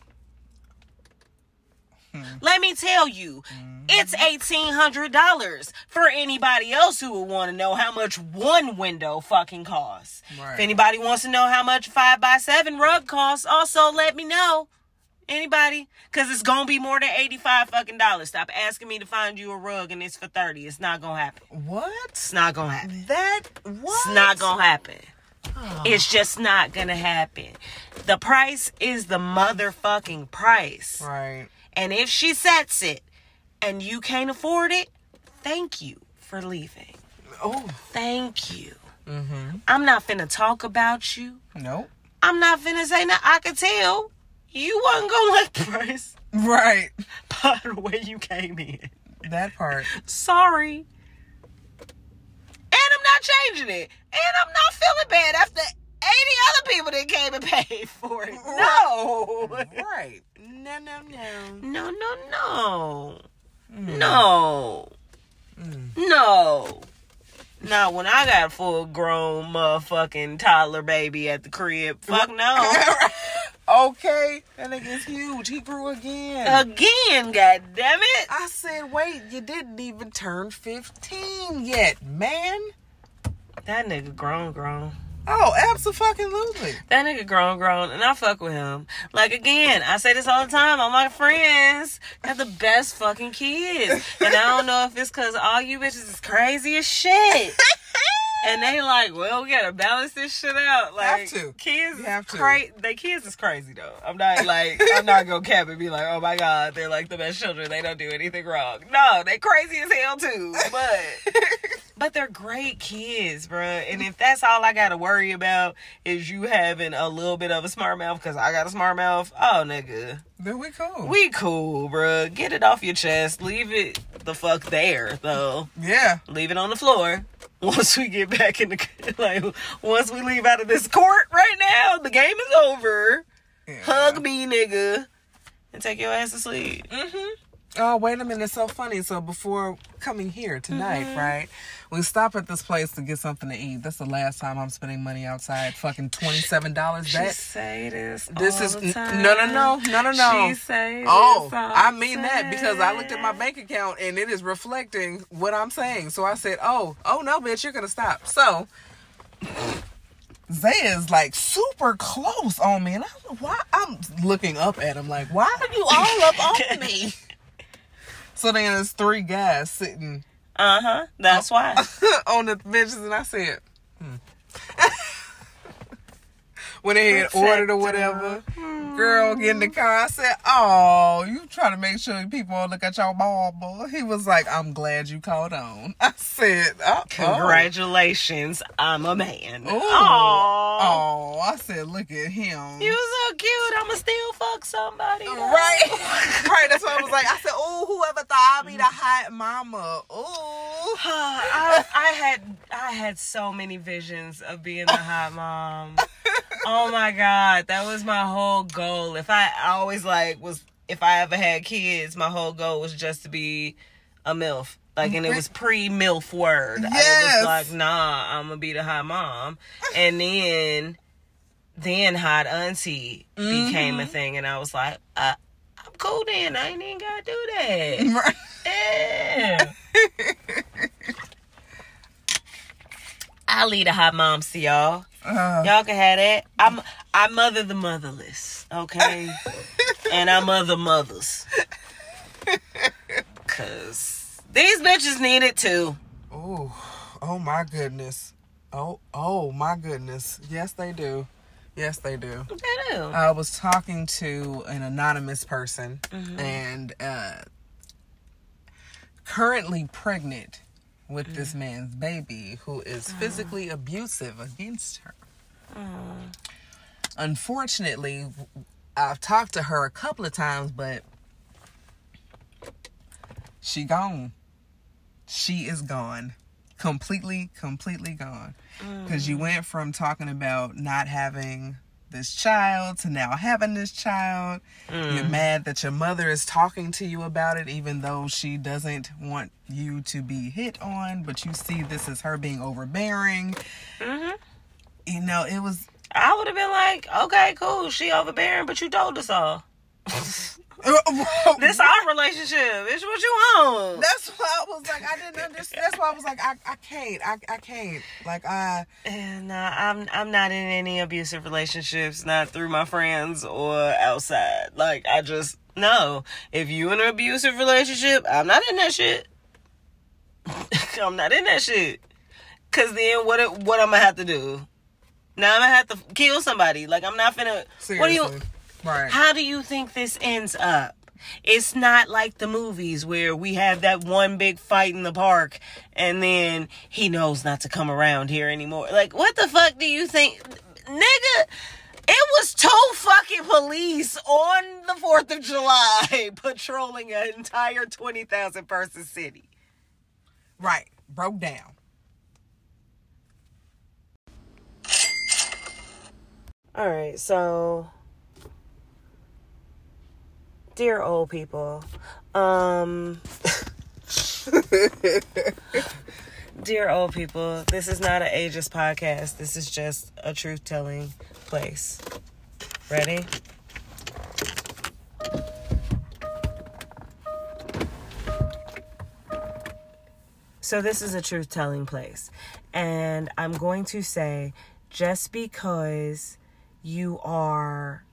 Let me tell you, it's $1,800 for anybody else who would want to know how much one window fucking costs. Right. If anybody wants to know how much 5x7 rug costs, also let me know. Anybody? Because it's going to be more than $85 fucking dollars. Stop asking me to find you a rug and it's for $30. It's not going to happen. What? It's not going to happen. What? It's not going to happen. Oh. It's just not going to happen. The price is the motherfucking price. Right. And if she sets it and you can't afford it, thank you for leaving. Oh. Thank you. Mm-hmm. I'm not finna talk about you. Nope. I'm not finna say nothing. I could tell you wasn't gonna like the price. Right. By the way you came in. That part. Sorry. And I'm not changing it. And I'm not feeling bad after 80 other people that came and paid for it. No. Right. No. No. No. No. Now, when I got a full-grown motherfucking toddler baby at the crib, fuck no. Okay. That nigga's huge. He grew again. Again, goddammit. I said, wait, you didn't even turn 15 yet, man. That nigga grown. Oh, absolutely. That nigga grown, and I fuck with him. Like, again, I say this all the time. All my friends have the best fucking kids. And I don't know if it's because all you bitches is crazy as shit. And they like, well, we gotta balance this shit out. Like, have to. Kids you have to. They kids is crazy, though. I'm not gonna cap and be like, oh my God, they're like the best children. They don't do anything wrong. No, they crazy as hell, too. But they're great kids, bruh. And if that's all I gotta worry about is you having a little bit of a smart mouth because I got a smart mouth, oh, nigga. Then we cool. We cool, bruh. Get it off your chest. Leave it the fuck there, though. Yeah. Leave it on the floor. Once we get back in the... once we leave out of this court right now, the game is over. Yeah. Hug me, nigga. And take your ass to sleep. Mm-hmm. Oh, wait a minute. It's so funny. So before coming here tonight, right, we stop at this place to get something to eat. That's the last time I'm spending money outside. Fucking $27. She say this is the time. No. She say oh, this all I mean the that because I looked at my bank account and it is reflecting what I'm saying. So I said, oh no, bitch, you're gonna stop. So Zay is like super close on me, and I'm looking up at him like, why are you all up on me? So then there's 3 guys sitting. That's why. On the benches, and I said, when they had ordered or whatever, girl, get in the car. I said, oh, you trying to make sure people don't look at your mama. He was like, I'm glad you caught on. I said, congratulations, I'm a man. Oh, I said, look at him. You so cute. I'ma still fuck somebody. Though. Right. Right. That's what I was like. I said, oh, whoever thought I'd be the hot mama. Oh. I had so many visions of being the hot mom. Oh my God, that was my whole goal. If I ever had kids, my whole goal was just to be a MILF. Like, and it was pre-MILF word. Yes. I was like, nah, I'm gonna be the hot mom. And then hot auntie became a thing, and I was like, I'm cool then. I ain't even gotta do that. Right. Yeah. I'll leave the hot moms to y'all. Y'all can have that. I mother the motherless, okay? And I mother mothers. Cause these bitches need it too. Oh my goodness. Oh my goodness. Yes, they do. Yes, they do. They do. I was talking to an anonymous person and currently pregnant with this man's baby who is physically abusive against her. Unfortunately, I've talked to her a couple of times, but she gone. She is gone. Completely gone. Because you went from talking about not having this child to now having this child. You're mad that your mother is talking to you about it, even though she doesn't want you to be hit on, but you see this as her being overbearing. You know, it was... I would have been like, okay, cool, she overbearing, but you told us all. This our relationship. It's what you want. That's why I was like, I didn't understand. That's why I was like, I can't. Like, And I'm not in any abusive relationships, not through my friends or outside. Like, I just know if you in an abusive relationship, I'm not in that shit. I'm not in that shit. Cause then what I'm gonna have to do? Now I'm gonna have to kill somebody. Like, I'm not finna. Seriously. What do you? Right. How do you think this ends up? It's not like the movies where we have that one big fight in the park and then he knows not to come around here anymore. Like, what the fuck do you think? Nigga, it was 2 fucking police on the 4th of July patrolling an entire 20,000 person city. Right. Broke down. All right, so... Dear old people, dear old people, this is not an ageist podcast. This is just a truth-telling place. Ready? So this is a truth-telling place. And I'm going to say, just because you are,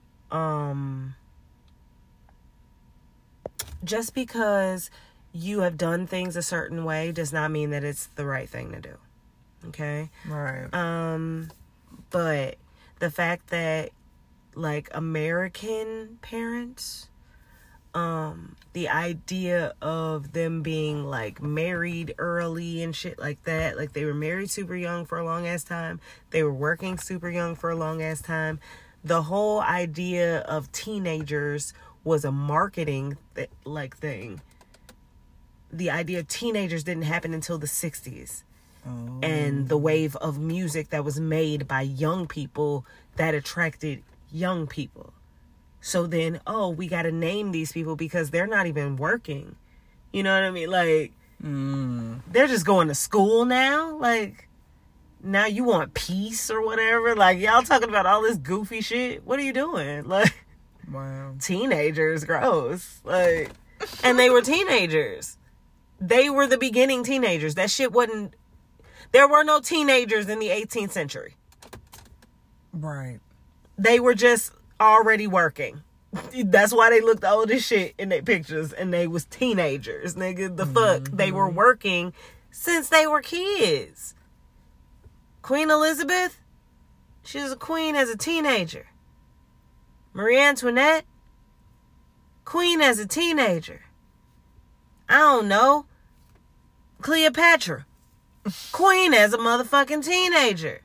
just because you have done things a certain way does not mean that it's the right thing to do. Okay? Right. But the fact that, like, American parents, the idea of them being, like, married early and shit like that, like, they were married super young for a long ass time, they were working super young for a long ass time, the whole idea of teenagers was a marketing thing. The idea of teenagers didn't happen until the 60s. Oh. And the wave of music that was made by young people that attracted young people. So then, we got to name these people because they're not even working. You know what I mean? Like, they're just going to school now. Like, now you want peace or whatever. Like, y'all talking about all this goofy shit. What are you doing? Like, wow. Teenagers, gross. Like, and they were teenagers. They were the beginning teenagers. That shit wasn't... There were no teenagers in the 18th century. Right. They were just already working. That's why they looked old as shit in their pictures. And they was teenagers, nigga. The fuck? They were working since they were kids. Queen Elizabeth, she was a queen as a teenager. Marie Antoinette, queen as a teenager. I don't know. Cleopatra, queen as a motherfucking teenager.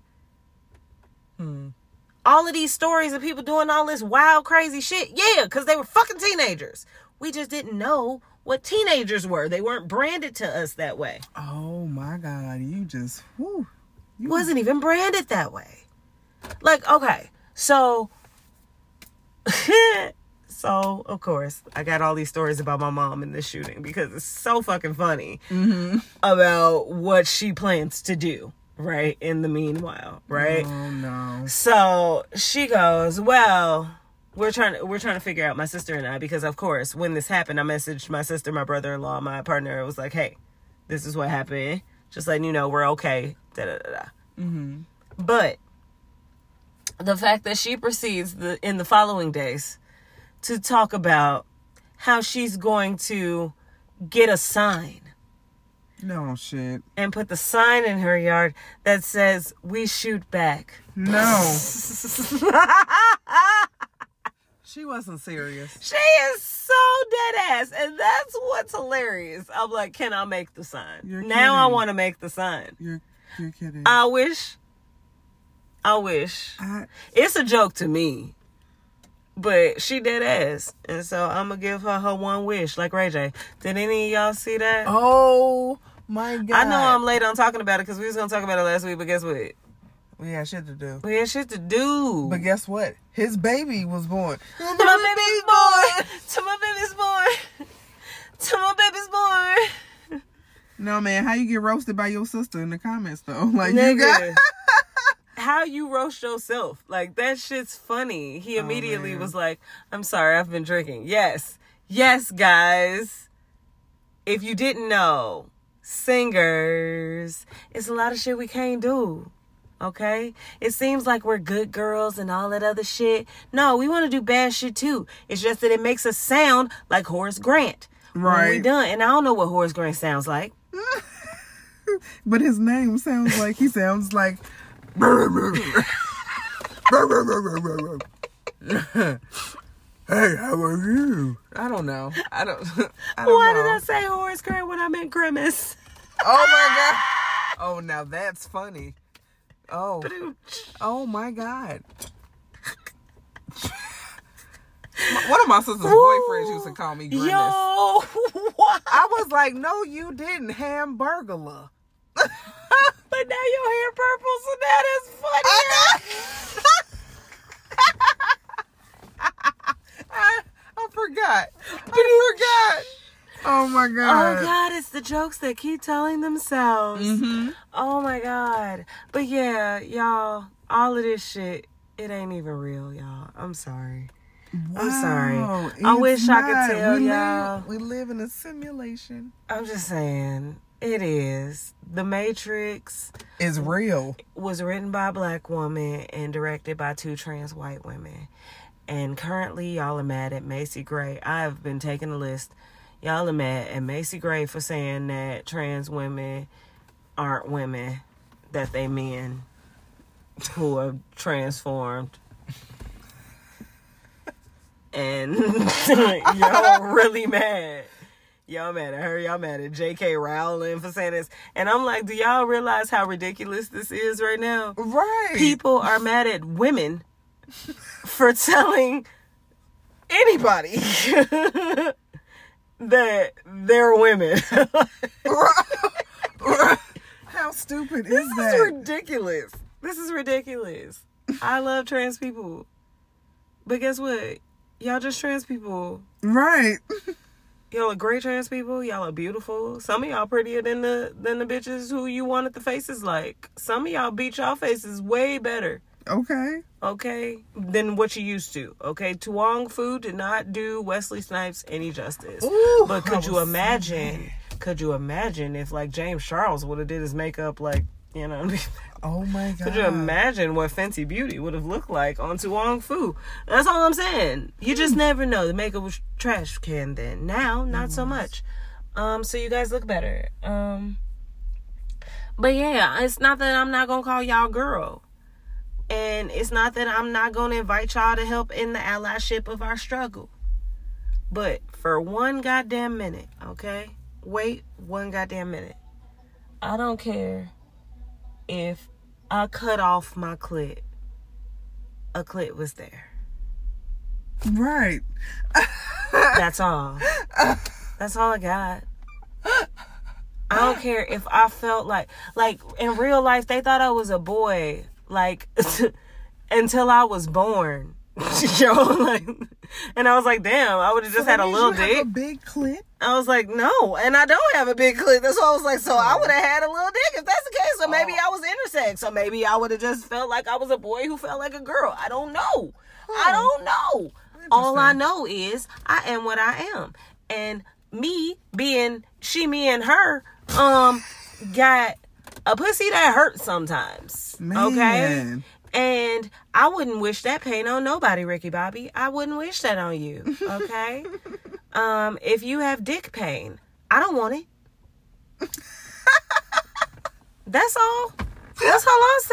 All of these stories of people doing all this wild, crazy shit. Yeah, because they were fucking teenagers. We just didn't know what teenagers were. They weren't branded to us that way. Oh my God. You just, whew. Wasn't even branded that way. Like, okay, so... So, of course, I got all these stories about my mom in this shooting because it's so fucking funny about what she plans to do, right, in the meanwhile, right? Oh, no. So, she goes, well, we're trying to figure out, my sister and I, because, of course, when this happened, I messaged my sister, my brother-in-law, my partner. It was like, hey, this is what happened. Just letting you know we're okay, da-da-da-da. Mm-hmm. But the fact that she proceeds in the following days to talk about how she's going to get a sign. No shit. And put the sign in her yard that says, "We shoot back." No. She wasn't serious. She is so dead ass. And that's what's hilarious. I'm like, can I make the sign? You're now I kidding. want to make the sign. You're kidding. I wish. It's a joke to me. But she dead ass. And so I'm going to give her one wish. Like Ray J. Did any of y'all see that? Oh my God. I know I'm late on talking about it because we was going to talk about it last week. But guess what? We had shit to do. We had shit to do. But guess what? His baby was born. To my baby's born. To my baby's born. To my baby's born. No, man. How you get roasted by your sister in the comments, though? Like, Nigga. you got... How you roast yourself. Like, that shit's funny. He immediately was like, I'm sorry, I've been drinking. Yes. Yes, guys. If you didn't know, singers, it's a lot of shit we can't do. Okay? It seems like we're good girls and all that other shit. No, we want to do bad shit too. It's just that it makes us sound like Horace Grant. Right. When we done. And I don't know what Horace Grant sounds like. But his name sounds like... He sounds like... Hey, how are you? I don't know. I don't Why know. did I say Horace Grant when I meant Grimace? Oh my God. Oh, now that's funny. Oh. Oh my God. One of my sister's boyfriends used to call me Grimace. Yo, what? I was like, no, you didn't, Hamburglar. But now your hair purple, so that is funny. I forgot. I forgot. Oh my God. Oh God, it's the jokes that keep telling themselves. Mm-hmm. Oh my God. But yeah, y'all, all of this shit, it ain't even real, y'all. I'm sorry. Wow, I'm sorry. I wish I could tell y'all. We live in a simulation. I'm just saying, it is. The Matrix It's real. was written by a black woman and directed by 2 trans white women. And currently, y'all are mad at Macy Gray. I've been taking a list. Y'all are mad at Macy Gray for saying that trans women aren't women, that they men who are transformed. And y'all really mad. Y'all mad at her. Y'all mad at J.K. Rowling for saying this. And I'm like, do y'all realize how ridiculous this is right now? Right. People are mad at women for telling anybody that they're women. How stupid This is is that? ridiculous. This is ridiculous. I love trans people. But guess what? Y'all just trans people. Right. Y'all are great trans people. Y'all are beautiful. Some of y'all prettier than the bitches who you wanted the faces like. Some of y'all beat y'all faces way better. Okay. Okay? Than what you used to. Okay? Tuong Fu did not do Wesley Snipes any justice. Ooh, but I could you was imagine? Could you imagine if like James Charles would have did his makeup like, you know? Oh my God. Could you imagine what Fenty Beauty would have looked like on Tuong Fu? That's all I'm saying. You just never know. The makeup was trash can then. Now, not so much. So you guys look better. But yeah, it's not that I'm not gonna call y'all girl. And it's not that I'm not gonna invite y'all to help in the allyship of our struggle. But for one goddamn minute, okay? Wait one goddamn minute. I don't care if I cut off my clit. A clit was there. Right. That's all. That's all I got. I don't care if I felt like in real life they thought I was a boy, like until I was born. Yo, like, and I was like, damn, I would have just had a little dick. Have a big clit. I was like, no, and I don't have a big clit. That's why I was like, so I would have had a little dick if that's the case. So maybe I was intersex. So maybe I would have just felt like I was a boy who felt like a girl. I don't know. I don't know. All I know is I am what I am. And me being she, me, and her, got A pussy that hurts sometimes. Man. Okay? And I wouldn't wish that pain on nobody, Ricky Bobby. I wouldn't wish that on you. Okay? If you have dick pain, I don't want it. That's all. That's all I'm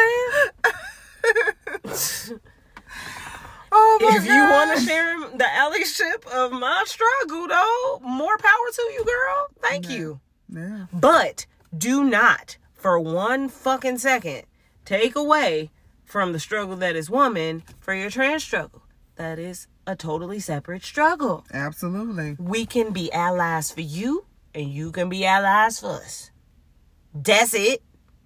saying. Oh my If you want to share the allyship of my struggle, though, more power to you, girl. Thank you. Yeah. But do not, for one fucking second, take away from the struggle that is woman for your trans struggle. That is a totally separate struggle. Absolutely. We can be allies for you, and you can be allies for us. That's it.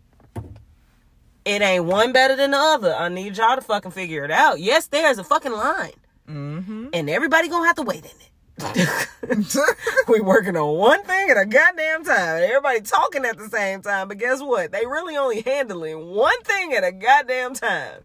It ain't one better than the other. I need y'all to fucking figure it out. Yes, there's a fucking line. Mm-hmm. And everybody gonna have to wait in it. We working on one thing at a goddamn time. Everybody talking at the same time. But guess what? They really only handling one thing at a goddamn time.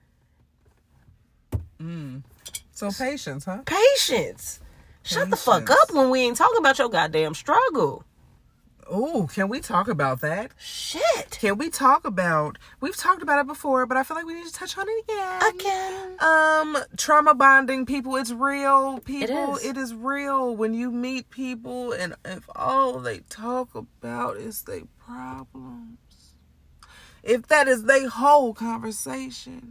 So patience, huh? Patience. Shut the fuck up when we ain't talking about your goddamn struggle. Ooh, can we talk about that? Shit. Can we talk about... We've talked about it before, but I feel like we need to touch on it again. Trauma bonding, people. It's real, people. It is real when you meet people and if all they talk about is their problems. If that is their whole conversation.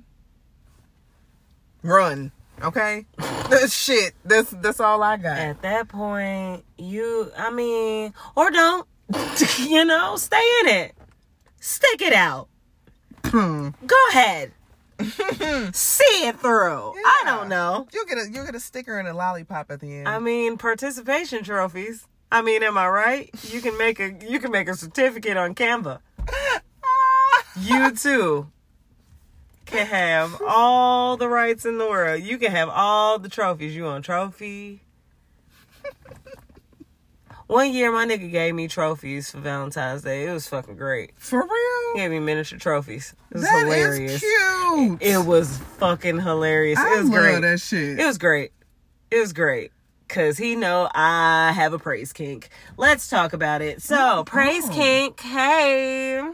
Run. Okay? Shit. That's all I got. At that point, or don't. You know, stay in it. Stick it out. Go ahead. See it through. Yeah. I don't know. You'll get a sticker and a lollipop at the end. Participation trophies. Am I right? You can make a certificate on Canva. You too can have all the rights in the world. You can have all the trophies. You want a trophy? One year, my nigga gave me trophies for Valentine's Day. It was fucking great. For real? He gave me miniature trophies. It was That hilarious. is cute. It was fucking hilarious. It was love great. that shit. It was great. It was great. Because he know I have a praise kink. Let's talk about it. So, praise kink. Hey.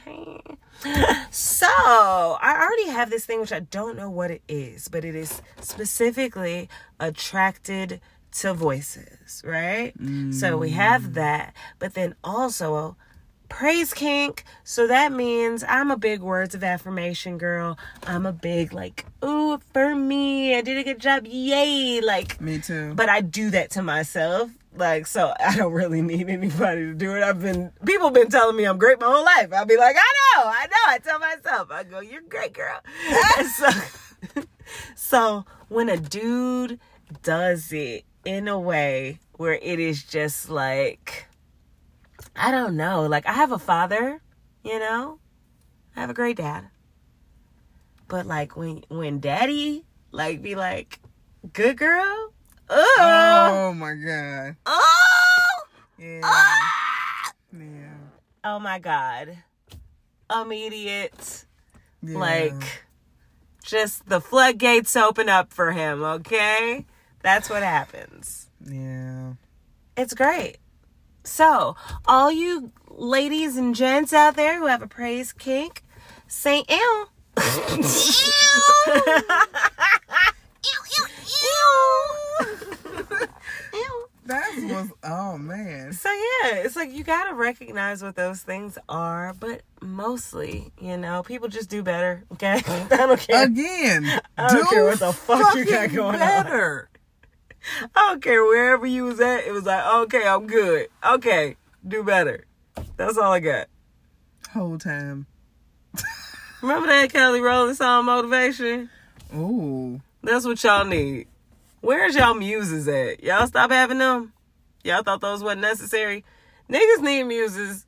So, I already have this thing, which I don't know what it is. But it is specifically attracted to voices, right? So we have that, but then also praise kink. So that means I'm a big words of affirmation girl. I'm a big ooh, for me, I did a good job, yay, me too. But I do that to myself, so I don't really need anybody to do it. People been telling me I'm great my whole life. I'll be like, I know. I tell myself, I go, you're great, girl. So when a dude does it in a way where it is just I don't know. I have a father, you know? I have a great dad. But when daddy be like, good girl? Oh my God. Oh! Yeah. Yeah. Oh my God. Immediate. Yeah. Just the floodgates open up for him, okay? That's what happens. Yeah. It's great. So, all you ladies and gents out there who have a praise kink, say ew. Ew. That was, oh man. So yeah, it's you gotta recognize what those things are, but mostly, people just do better, okay? I don't care. Again, I don't care what the fuck you got going better. I don't care wherever you was at. It was okay, I'm good. Okay, do better. That's all I got. Whole time. Remember that Kelly Rowland song, Motivation? Ooh. That's what y'all need. Where's y'all muses at? Y'all stop having them? Y'all thought those wasn't necessary? Niggas need muses.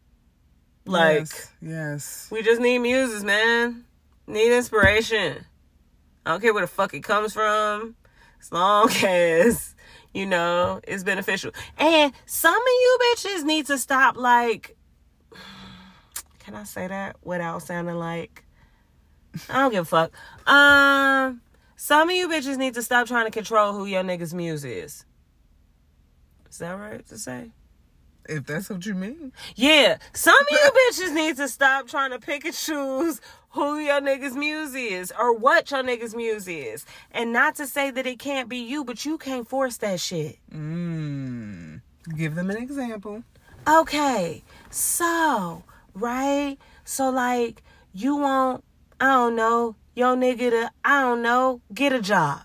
Yes. We just need muses, man. Need inspiration. I don't care where the fuck it comes from. As long as, it's beneficial. And some of you bitches need to stop, can I say that without sounding like... I don't give a fuck. Some of you bitches need to stop trying to control who your nigga's muse is. Is that right to say? If that's what you mean. Yeah, some of you bitches need to stop trying to pick and choose who your niggas' muse is or what your niggas' muse is. And not to say that it can't be you, but you can't force that shit. Give them an example. Okay, so, right? So, like, you want, I don't know, your nigga to, I don't know, get a job.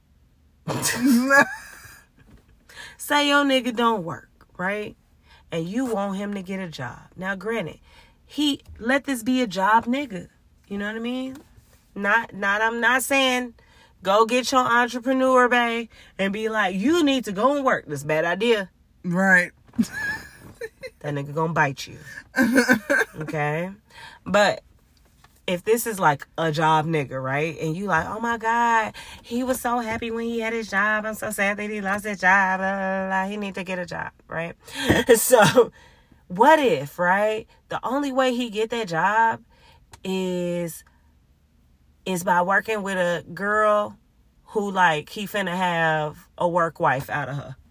Say your nigga don't work, right? And you want him to get a job. Now, granted, let this be a job nigga. You know what I mean? I'm not saying go get your entrepreneur, bae, and be like, you need to go and work. That's a bad idea. Right. That nigga gonna bite you. Okay? But if this is like a job nigga, right? And you like, oh my God, he was so happy when he had his job. I'm so sad that he lost his job. Blah, blah, blah. He need to get a job, right? So what if, right? The only way he get that job is by working with a girl who like he finna have a work wife out of her.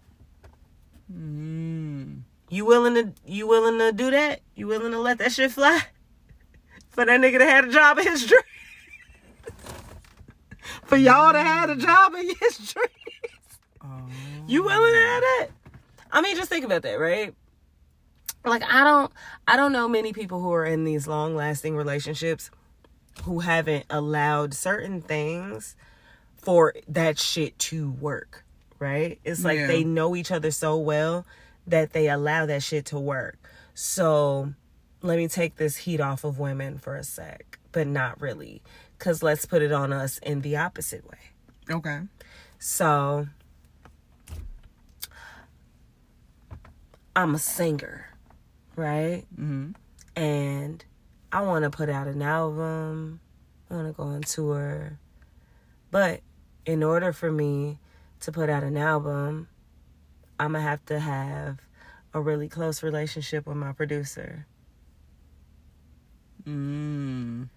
You willing to do that? You willing to let that shit fly? For that nigga to have a job in his dreams? For y'all to have a job in his dreams? You willing to have that? I mean, just think about that, right? Like, I don't know many people who are in these long-lasting relationships who haven't allowed certain things for that shit to work, right? It's like they know each other so well that they allow that shit to work. So let me take this heat off of women for a sec, but not really, because let's put it on us in the opposite way. Okay. So I'm a singer, right? Mm-hmm. And I want to put out an album. I want to go on tour. But in order for me to put out an album, I'm going to have a really close relationship with my producer. And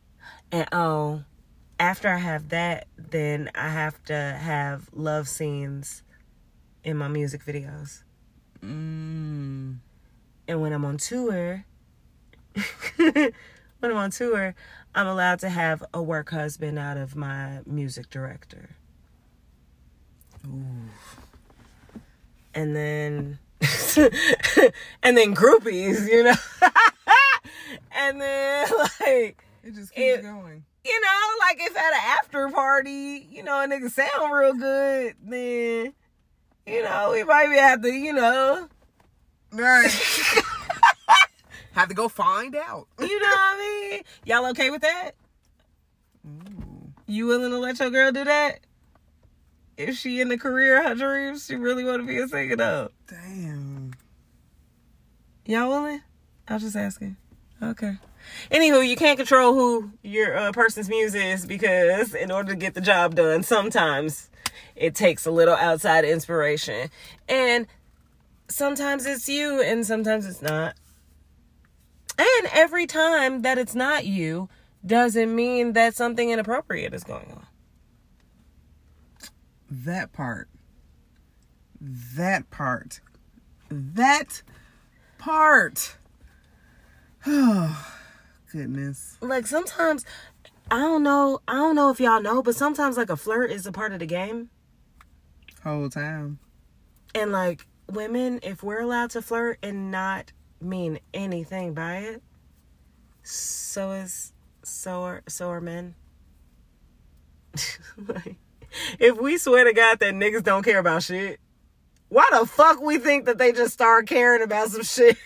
after I have that, then I have to have love scenes in my music videos. And when I'm on tour, I'm allowed to have a work husband out of my music director. Ooh. And then groupies, you know. And then like it just keeps going. You know, like if at an after party, you know, a nigga sound real good, then you know, we might have to, you know, right. Have to go find out. You know what I mean? Y'all okay with that? Ooh. You willing to let your girl do that? If she in the career of her dreams, she really want to be a singer though. Damn. Y'all willing? I was just asking. Okay. Anywho, you can't control who your person's muse is because in order to get the job done, sometimes it takes a little outside inspiration. And sometimes it's you and sometimes it's not. And every time that it's not you doesn't mean that something inappropriate is going on. That part. Oh, goodness. Like sometimes, I don't know if y'all know, but sometimes like a flirt is a part of the game. Whole time. And like women, if we're allowed to flirt and not mean anything by it, so are men. Like, if we swear to God that niggas don't care about shit, why the fuck we think that they just start caring about some shit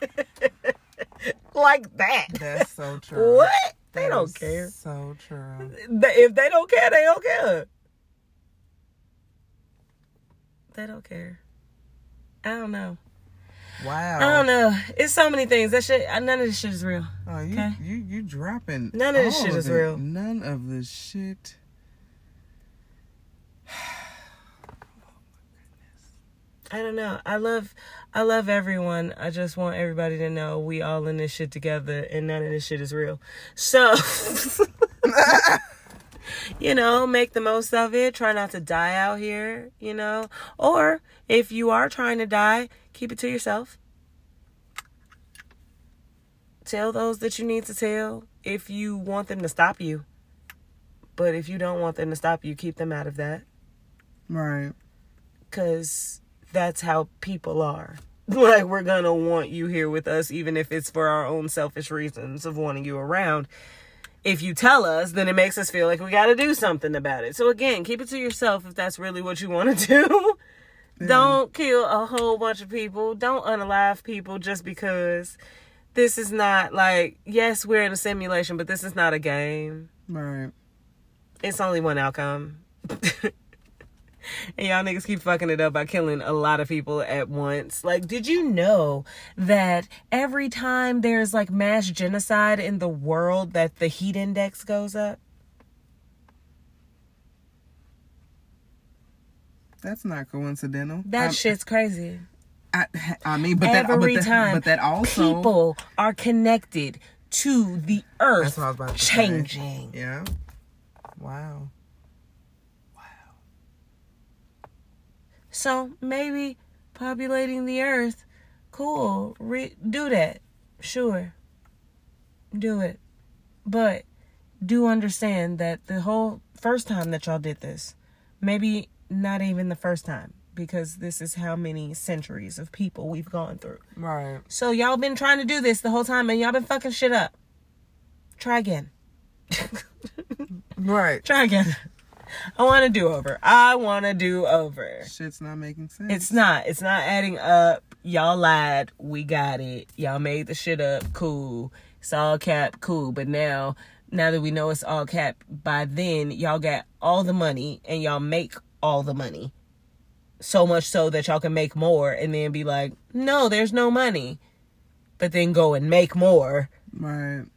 like that? That's so true. What? They don't care. So true. If they don't care, they don't care. They don't care. I don't know. Wow. I don't know. It's so many things. That shit. None of this shit is real. Oh, you dropping. None of this shit is real. None of this shit. I don't know. I love everyone. I just want everybody to know we all in this shit together and none of this shit is real. So, you know, make the most of it. Try not to die out here, you know. Or if you are trying to die, keep it to yourself. Tell those that you need to tell if you want them to stop you. But if you don't want them to stop you, keep them out of that. Right. Because that's how people are. Like, we're going to want you here with us, even if it's for our own selfish reasons of wanting you around. If you tell us, then it makes us feel like we got to do something about it. So again, keep it to yourself if that's really what you want to do. Yeah. Don't kill a whole bunch of people. Don't unalive people just because this is not like, yes, we're in a simulation, but this is not a game. Right. It's only one outcome. And y'all niggas keep fucking it up by killing a lot of people at once. Like, did you know that every time there's like mass genocide in the world that the heat index goes up? That's not coincidental. That shit's crazy. I mean, but every time but that also people are connected to the earth that's what I was about to changing. Say. Yeah. Wow. So maybe populating the earth, cool, do that, sure, do it. But do understand that the whole first time that y'all did this, maybe not even the first time, because this is how many centuries of people we've gone through. Right. So y'all been trying to do this the whole time and y'all been fucking shit up. Try again. Right. Try again. I want to do over. Shit's not making sense. It's not adding up. Y'all lied. We got it. Y'all made the shit up. Cool. It's all cap. Cool. But now that we know it's all cap, by then y'all got all the money and y'all make all the money. So much so that y'all can make more and then be like, no, there's no money. But then go and make more. Right.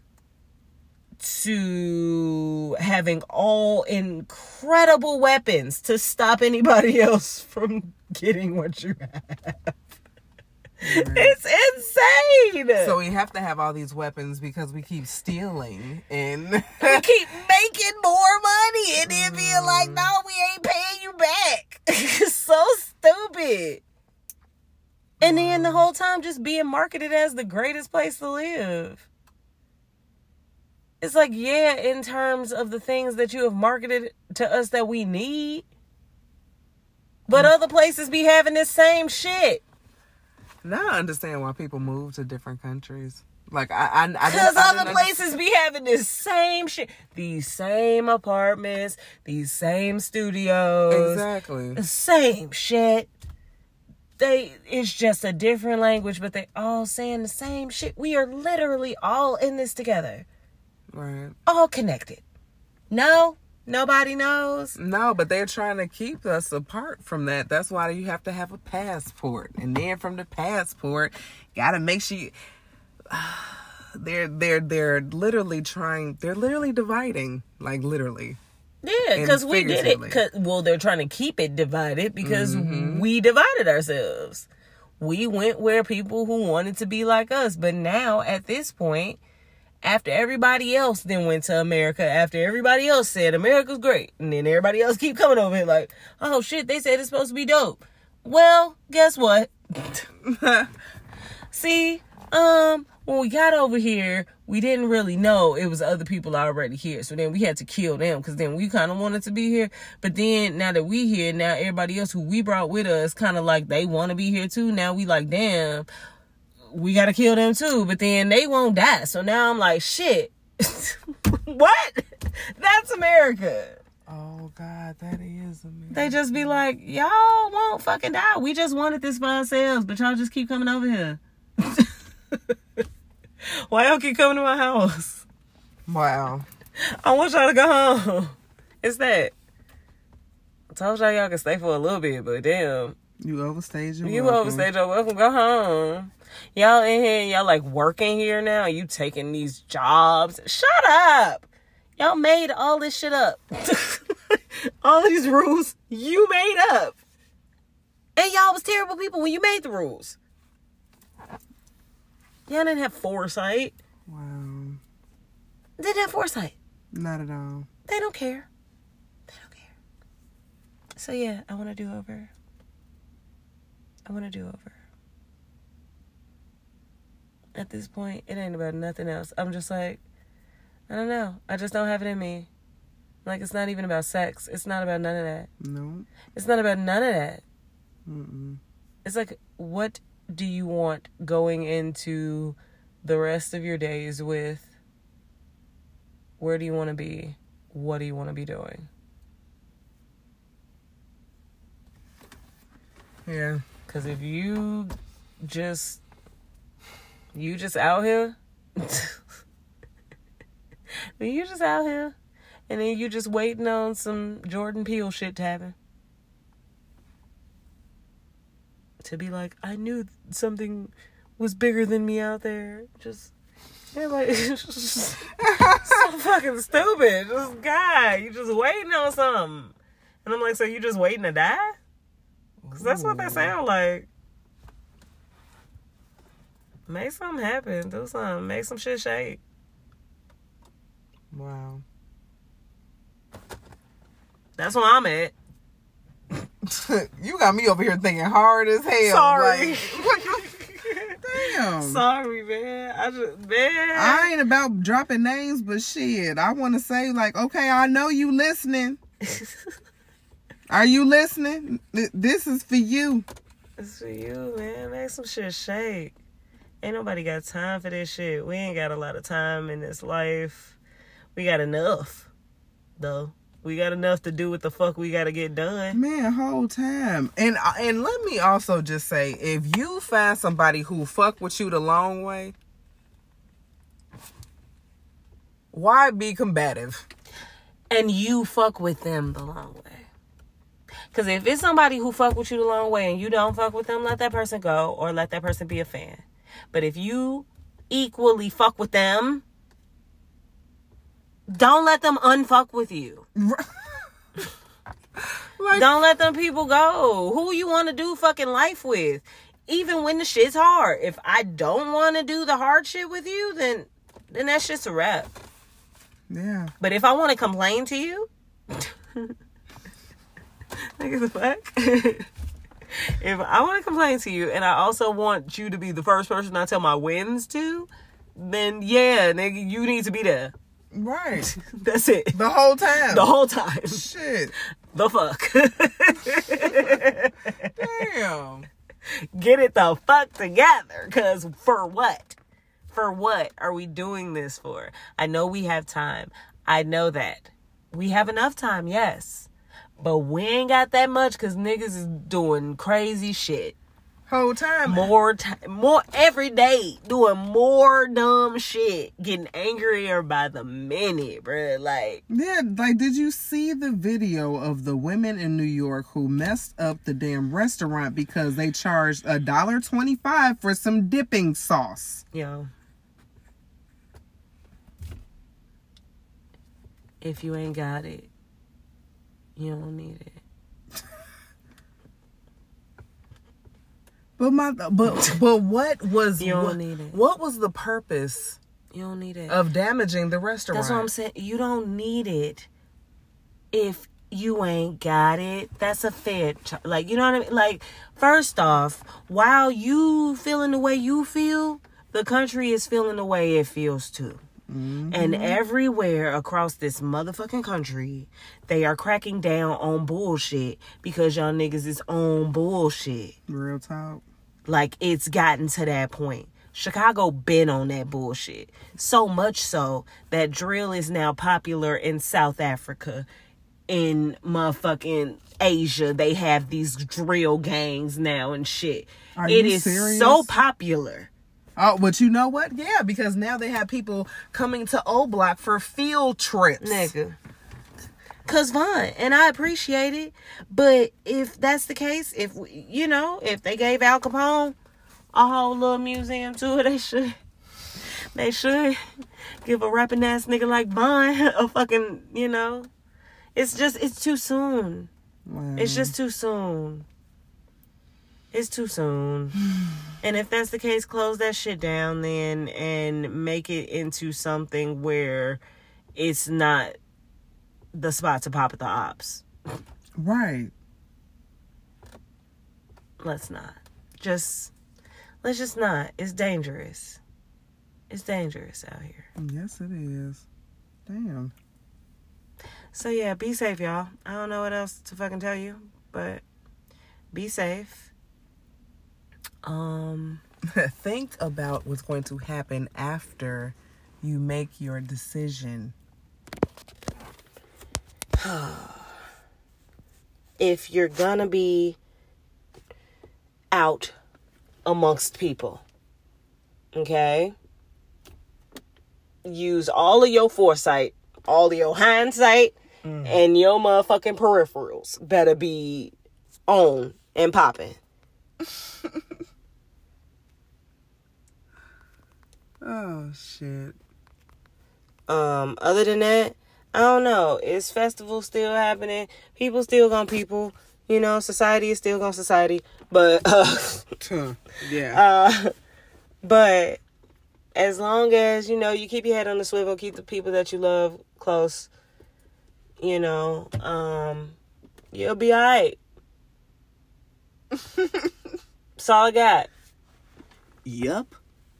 To having all incredible weapons to stop anybody else from getting what you have. Right. It's insane. So we have to have all these weapons because we keep stealing and we keep making more money and then being like, no, we ain't paying you back. It's so stupid. And then the whole time just being marketed as the greatest place to live. It's like, yeah, in terms of the things that you have marketed to us that we need. But other places be having this same shit. Now I understand why people move to different countries. Like, because other places be having this same shit. These same apartments, these same studios. Exactly. The same shit. It's just a different language, but they all saying the same shit. We are literally all in this together. Right. All connected. No, nobody knows. No, but they're trying to keep us apart from that. That's why you have to have a passport. And then from the passport, gotta make sure you, they're literally dividing. Like, literally. Yeah, because we did it. Well, they're trying to keep it divided because we divided ourselves. We went where people who wanted to be like us. But now, at this point, after everybody else then went to America, after everybody else said America's great, and then everybody else keep coming over here like, oh shit, they said it's supposed to be dope. Well, guess what? See, when we got over here, we didn't really know it was other people already here. So then we had to kill them because then we kind of wanted to be here. But then now that we here, now everybody else who we brought with us kind of like they want to be here too. Now we like, damn, we got to kill them too. But then they won't die. So now I'm like, shit. What? That's America. Oh, God, that is America. They just be like, y'all won't fucking die. We just wanted this for ourselves, but y'all just keep coming over here. Why y'all keep coming to my house? Wow. I want y'all to go home. It's that. I told y'all can stay for a little bit, but damn. You overstayed your welcome. You overstayed your welcome. Go home. Y'all in here, y'all like working here now. You taking these jobs. Shut up. Y'all made all this shit up. All of these rules you made up. And y'all was terrible people when you made the rules. Y'all didn't have foresight. Wow. They didn't have foresight. Not at all. They don't care. They don't care. So yeah, I want to do over. At this point, it ain't about nothing else. I'm just like, I don't know. I just don't have it in me. Like, it's not even about sex. It's not about none of that. No. It's not about none of that. Mm-mm. It's like, what do you want going into the rest of your days with? Where do you want to be? What do you want to be doing? Yeah. Because if you just out here, when you just out here, and then you just waiting on some Jordan Peele shit to happen. To be like, I knew something was bigger than me out there. Just, like, so fucking stupid. Just, God, you just waiting on something. And I'm like, so you just waiting to die? Because that's what that sound like. Make something happen. Do something. Make some shit shake. Wow. That's where I'm at. You got me over here thinking hard as hell. Sorry. Damn. Sorry, man. I ain't about dropping names, but shit, I want to say, like, okay, I know you listening. Are you listening? This is for you. It's for you, man. Make some shit shake. Ain't nobody got time for this shit. We ain't got a lot of time in this life. We got enough, though. We got enough to do what the fuck we gotta get done. Man, whole time. And let me also just say, if you find somebody who fuck with you the long way, why be combative? And you fuck with them the long way. Because if it's somebody who fuck with you the long way and you don't fuck with them, let that person go or let that person be a fan. But if you equally fuck with them, don't let them unfuck with you. Like, don't let them people go. Who you want to do fucking life with? Even when the shit's hard. If I don't want to do the hard shit with you, then that shit's a wrap. Yeah. But if I want to complain to you, like the fuck? If I want to complain to you and I also want you to be the first person I tell my wins to, then yeah, nigga, you need to be there. Right. That's it. The whole time. The whole time. Shit. The fuck. Damn. Get it the fuck together. Because for what? For what are we doing this for? I know we have time. I know that. We have enough time, yes. But we ain't got that much because niggas is doing crazy shit. Whole time. More every day. Doing more dumb shit. Getting angrier by the minute, bruh. Like. Yeah, like, did you see the video of the women in New York who messed up the damn restaurant because they charged $1.25 for some dipping sauce? Yo. If you ain't got it, you don't need it. But what was you don't need it. What was the purpose? You don't need it. Of damaging the restaurant. That's what I'm saying. You don't need it if you ain't got it. That's a fair like, you know what I mean? Like, first off, while you feeling the way you feel, the country is feeling the way it feels too. Mm-hmm. And everywhere across this motherfucking country, they are cracking down on bullshit because y'all niggas is on bullshit. Real talk. Like, it's gotten to that point. Chicago been on that bullshit. So much so that drill is now popular in South Africa. In motherfucking Asia, they have these drill gangs now and shit. It is serious? So popular. Oh, but you know what? Yeah, because now they have people coming to O Block for field trips. Nigga. Cause fine. And I appreciate it. But if that's the case, if they gave Al Capone a whole little museum to it, they should give a rapping ass nigga like Bond a fucking, it's too soon. Wow. It's just too soon. It's too soon. And if that's the case, close that shit down then and make it into something where it's not the spot to pop at the ops. Right. Let's just not. It's dangerous. It's dangerous out here. Yes, it is. Damn. So yeah, be safe, y'all. I don't know what else to fucking tell you, but be safe. Think about what's going to happen after you make your decision. If you're gonna be out amongst people, okay, use all of your foresight, all of your hindsight, and your motherfucking peripherals better be on and popping. Oh, shit. Other than that, I don't know. Is festival still happening? People still gonna people. You know, society is still gonna society. But, yeah. But as long as, you know, you keep your head on the swivel, keep the people that you love close, you know, you'll be all right. That's all I got. Yup.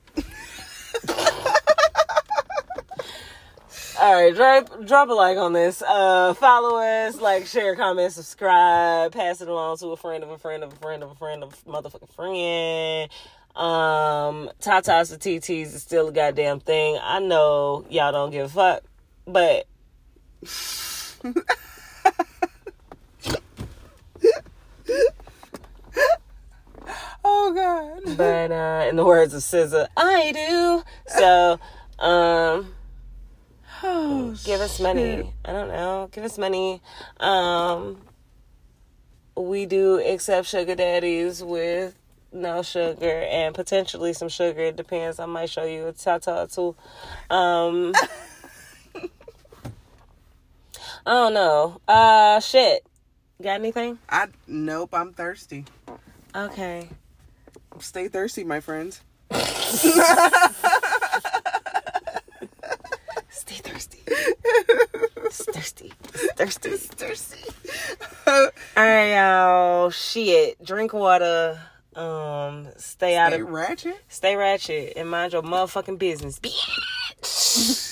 All right, drop a like on this. Follow us, like, share, comment, subscribe, pass it along to a friend of a friend of a friend of a friend of a motherfucking friend. Tatas and TTs is still a goddamn thing. I know y'all don't give a fuck, but Oh, God. but in the words of SZA, I do. So, give us money. I don't know. Give us money. We do accept sugar daddies with no sugar and potentially some sugar. It depends. I might show you a tata too. I don't know. Shit. Got anything? Nope, I'm thirsty. Okay. Stay thirsty, my friends. Stay thirsty. It's thirsty. It's thirsty. It's thirsty. Alright, y'all. Shit. Drink water. Stay out of ratchet. Stay ratchet and mind your motherfucking business. Bitch.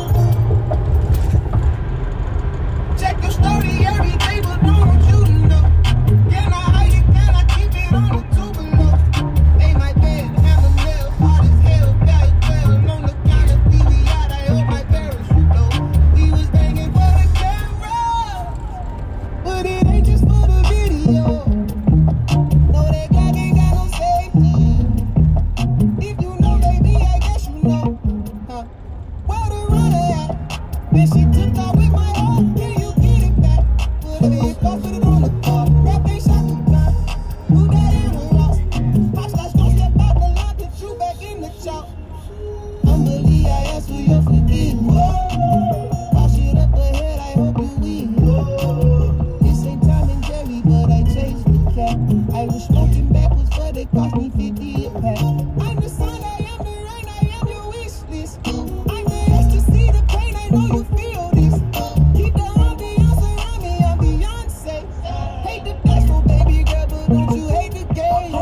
Check your story every day, but don't want you to know. Can I hide it? Can I keep it on the tube below? Ain't my bed, hammer nail, hard as hell, got 12 on the counter, TV out, I hope my parachute low. We was banging for the camera, but it ain't just for the video. No, that Glock ain't got no safety. If you know, baby, I guess you know. Where the runner at? Then she took off with my own. Can you get it back? Whatever it cost, put it on the car. Rap ain't shot the gun. Who got in the loss? Rockstars gon' step out the line, put you back in the chalk. Humbly, I ask for your forgiveness. Wash it up ahead, I hope you win. This ain't Tom and Jerry, but I chased the cat. I was smoking backwards, but it cost me 50 a pack. I'm the sun, I am the rain, I am your wish list. I'm the ecstasy, the pain, I know you feel this. Keep the ambiance around me, I'm Beyonce. Hate the peaceful baby girl, but don't you hate the game?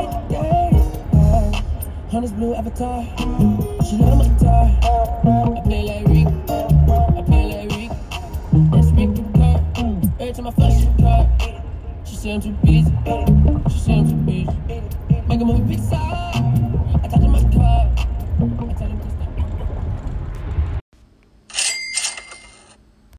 Honest blue avatar, she love my guitar. I play like Rick, that's Rick and Kurt. Every time I flash the car, she say I'm too busy, Make a movie pizza.